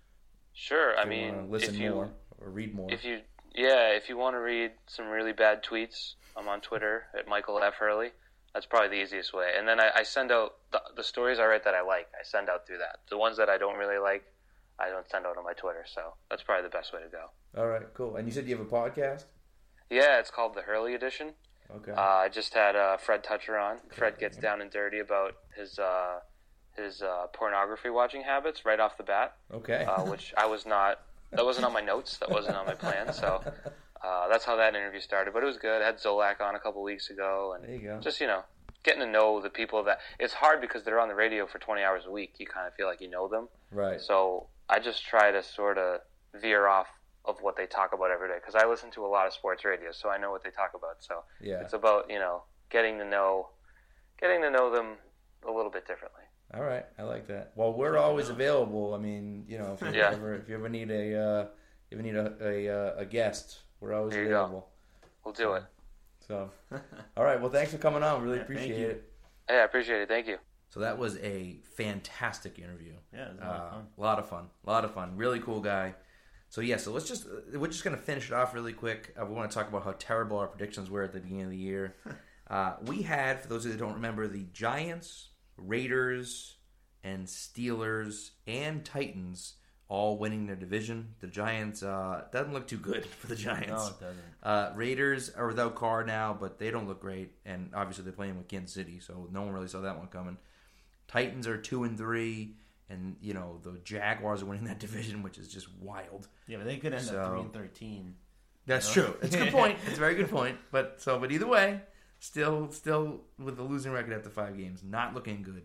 Sure. I If they wanna mean, listen if you more or read more. if you yeah, if you want to read some really bad tweets, I'm on Twitter at Michael F Hurley. That's probably the easiest way. And then I, I send out the, the stories I write that I like. I send out through that. The ones that I don't really like, I don't send out on my Twitter. So that's probably the best way to go. All right, cool. And you said you have a podcast? Yeah, it's called the Hurley Edition. Okay. Uh, I just had uh, Fred Toucher on. Fred gets down and dirty about his uh, his uh, pornography watching habits right off the bat, okay. uh, which I was not. That wasn't on my notes. That wasn't on my plan. So uh, that's how that interview started. But it was good. I had Zolak on a couple weeks ago, and There you go. just you know, getting to know the people that it's hard because they're on the radio for twenty hours a week. You kind of feel like you know them. Right. So I just try to sort of veer off of what they talk about every day because I listen to a lot of sports radio, so I know what they talk about. So Yeah. it's about you know getting to know, getting to know them a little bit differently. All right, I like that. Well, we're always available. I mean, you know, if you Yeah. ever if you ever need a uh, if you need a a, uh, a guest, we're always There you go. available. We'll do it. So, all right. Well, thanks for coming on. Really Yeah, thank appreciate you. it. Hey, I appreciate it. Thank you. So that was a fantastic interview. Yeah, it was a lot of Uh, fun. a lot of fun. A lot of fun. Really cool guy. So yeah, so let's just we're just gonna finish it off really quick. Uh, we want to talk about how terrible our predictions were at the beginning of the year. uh, we had, for those of you that don't remember, the Giants, Raiders, and Steelers and Titans all winning their division. The Giants uh, doesn't look too good for the Giants. No, it doesn't. Uh, Raiders are without Carr now, but they don't look great, and obviously they're playing with Kansas City, so no one really saw that one coming. Titans are two and three, and you know the Jaguars are winning that division, which is just wild. Yeah, but they could end So- up three and thirteen. That's You know? true. It's a good point. It's a very good point. But so, but either way, still, still with the losing record after five games, not looking good.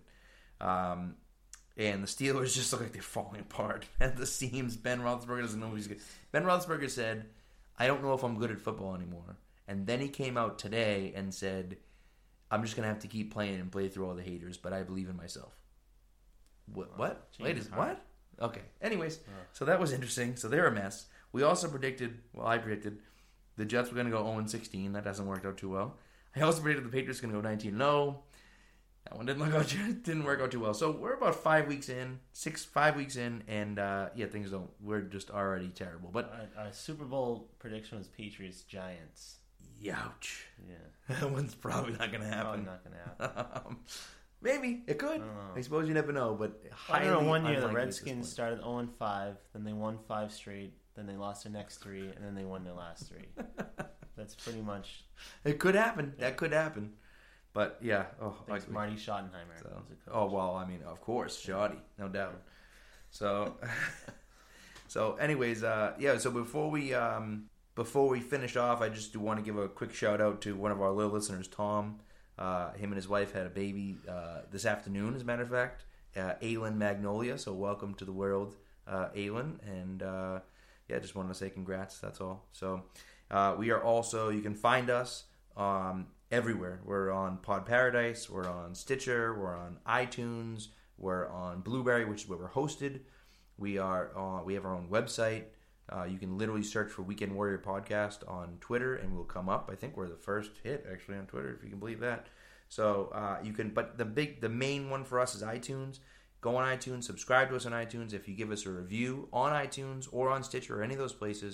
Um, and the Steelers just look like they're falling apart at the seams. Ben Roethlisberger doesn't know he's good. Ben Roethlisberger said, "I don't know if I'm good at football anymore." And then he came out today and said, "I'm just gonna have to keep playing and play through all the haters, but I believe in myself." What? What? Change Wait, his is heart. what? Okay. Anyways, so that was interesting. So they're a mess. We also predicted, well, I predicted the Jets were going to go oh and sixteen. That hasn't worked out too well. I also predicted the Patriots were going to go nineteen and oh. That one didn't look out. Didn't work out too well. So we're about five weeks in, six, five weeks in, and uh, yeah, things don't. We're just already terrible. But Our, our Super Bowl prediction was Patriots Giants. youch, Yeah, that one's probably not going to probably happen. not going to happen. Um, Maybe it could. I don't know. I suppose you never know. But I highly don't know. One year unlikely the at this Redskins point. started zero and five, then they won five straight, then they lost their next three, and then they won their last three. That's pretty much. It could happen. That could happen. But yeah, oh, Thanks, ugly. Marty Schottenheimer. So, was a coach. oh well, I mean, of course, shoddy, no doubt. So, so, anyways, uh, yeah. So before we um, before we finish off, I just do want to give a quick shout out to one of our little listeners, Tom. Uh, him and his wife had a baby uh, this afternoon, as a matter of fact, uh, Aylin Magnolia. So welcome to the world, uh, Aylin, and uh, yeah, just wanted to say congrats. That's all. So uh, we are also, you can find us um, everywhere. We're on Pod Paradise, we're on Stitcher, we're on iTunes, we're on Blueberry, which is where we're hosted. We are on, we have our own website. Uh, you can literally search for Weekend Warrior Podcast on Twitter, and we'll come up. I think we're the first hit actually on Twitter, if you can believe that. So uh, you can, but the big, the main one for us is iTunes. Go on iTunes, subscribe to us on iTunes. If you give us a review on iTunes or on Stitcher or any of those places,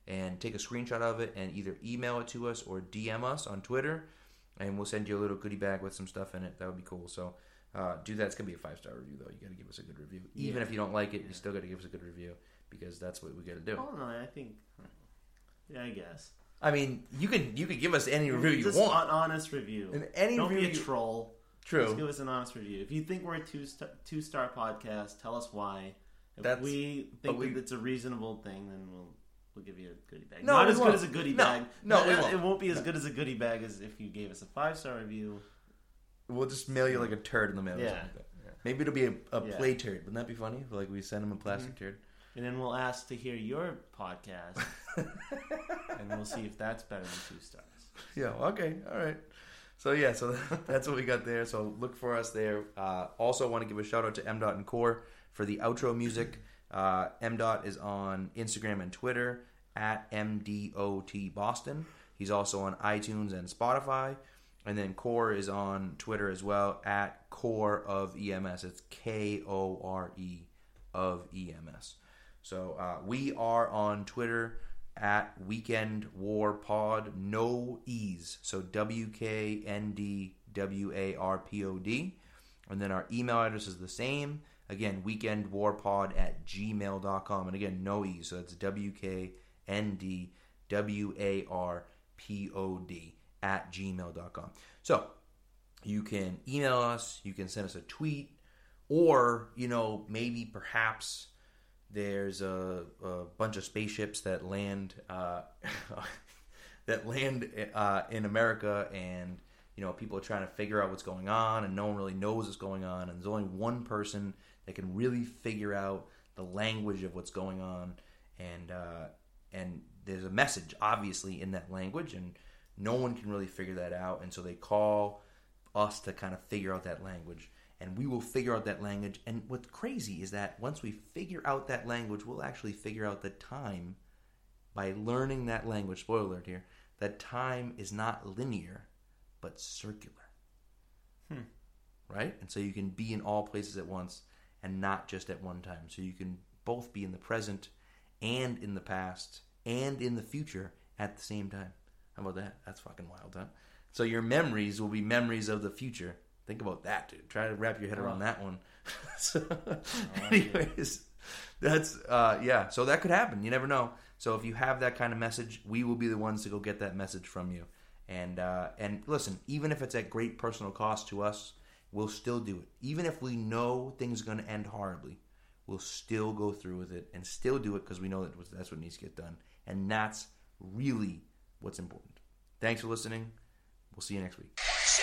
and take a screenshot of it and either email it to us or D M us on Twitter, and we'll send you a little goodie bag with some stuff in it. That would be cool. So uh, do that. It's going to be a five-star review, though. You got to give us a good review. Even yeah. if you don't like it, you still got to give us a good review because that's what we got to do. Oh, no, I think... Yeah, I guess. I mean, you can you can give us any review you Just want. an honest review. And any Don't review be a troll. True. Just give us an honest review. If you think we're a two star, two star podcast, tell us why. If That's, we think we, that it's a reasonable thing, then we'll we'll give you a goodie bag. No, Not as won't. good as a goodie no, bag. No, it, we won't. it won't be as no. good as a goodie bag as if you gave us a five star review. We'll just mail you like a turd in the mail. Yeah. Or something like that. Yeah. Maybe it'll be a, a Yeah. play turd. Wouldn't that be funny? Like we send them a plastic mm-hmm. turd. And then we'll ask to hear your podcast, and we'll see if that's better than two stars. Yeah. Okay. All right. So yeah. So that's what we got there. So look for us there. Uh, also, want to give a shout out to M. Dot and Core for the outro music. Uh, M. Dot is on Instagram and Twitter at M D O T Boston. He's also on iTunes and Spotify. And then Core is on Twitter as well at Core of E M S. It's K O R E of E M S. So uh, we are on Twitter at Weekend War Pod, no E's. So W K N D W A R P O D. And then our email address is the same. Again, weekendwarpod at gmail dot com. And again, no E's. So it's W K N D W A R P O D at gmail dot com. So you can email us, you can send us a tweet, or, you know, maybe perhaps there's a, a bunch of spaceships that land uh, that land uh, in America, and you know people are trying to figure out what's going on, and no one really knows what's going on, and there's only one person that can really figure out the language of what's going on, and uh, and there's a message obviously in that language, and no one can really figure that out, and so they call us to kind of figure out that language. And we will figure out that language. And what's crazy is that once we figure out that language, we'll actually figure out the time by learning that language. Spoiler alert here. That time is not linear, but circular. Hmm. Right? And so you can be in all places at once and not just at one time. So you can both be in the present and in the past and in the future at the same time. How about that? That's fucking wild, huh? So your memories will be memories of the future. Think about that, dude. Try to wrap your head around oh. that one. so, oh, anyways, that's, uh, yeah. So that could happen. You never know. So if you have that kind of message, we will be the ones to go get that message from you. And, uh, and listen, even if it's at great personal cost to us, we'll still do it. Even if we know things are going to end horribly, we'll still go through with it and still do it because we know that that's what needs to get done. And that's really what's important. Thanks for listening. We'll see you next week.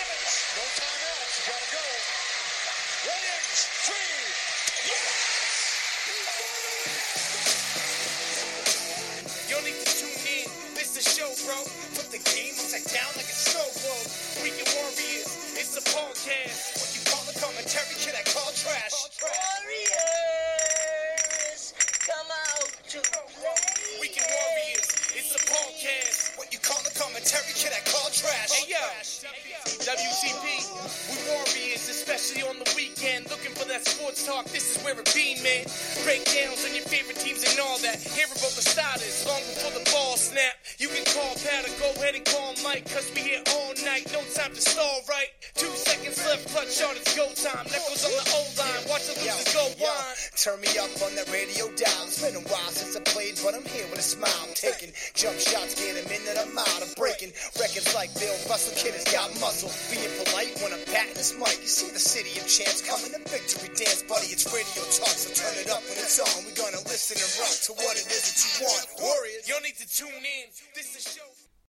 Talk, this is where it be, man. Breakdowns on your favorite teams and all that. Hear about the starters long before the ball snap. You can call Pat or go ahead and call Mike, cause we here all night. No time to stall, right? Two seconds left, clutch shot, it's go time. Knuckles on the old line, watch the losers go wide. Turn me up on that radio dial. It's been a while since I played, but I'm here with a smile. I'm taking jump shots, get them in and I'm out. I'm breaking records like Bill Russell. Kid has got muscle. Being polite when I'm patting this mic. You see the city of chance coming to victory dance, buddy. It's radio talk, so turn it up when it's on. We're gonna listen and rock to what it is that you want. Warriors, you'll need to tune in. This is show.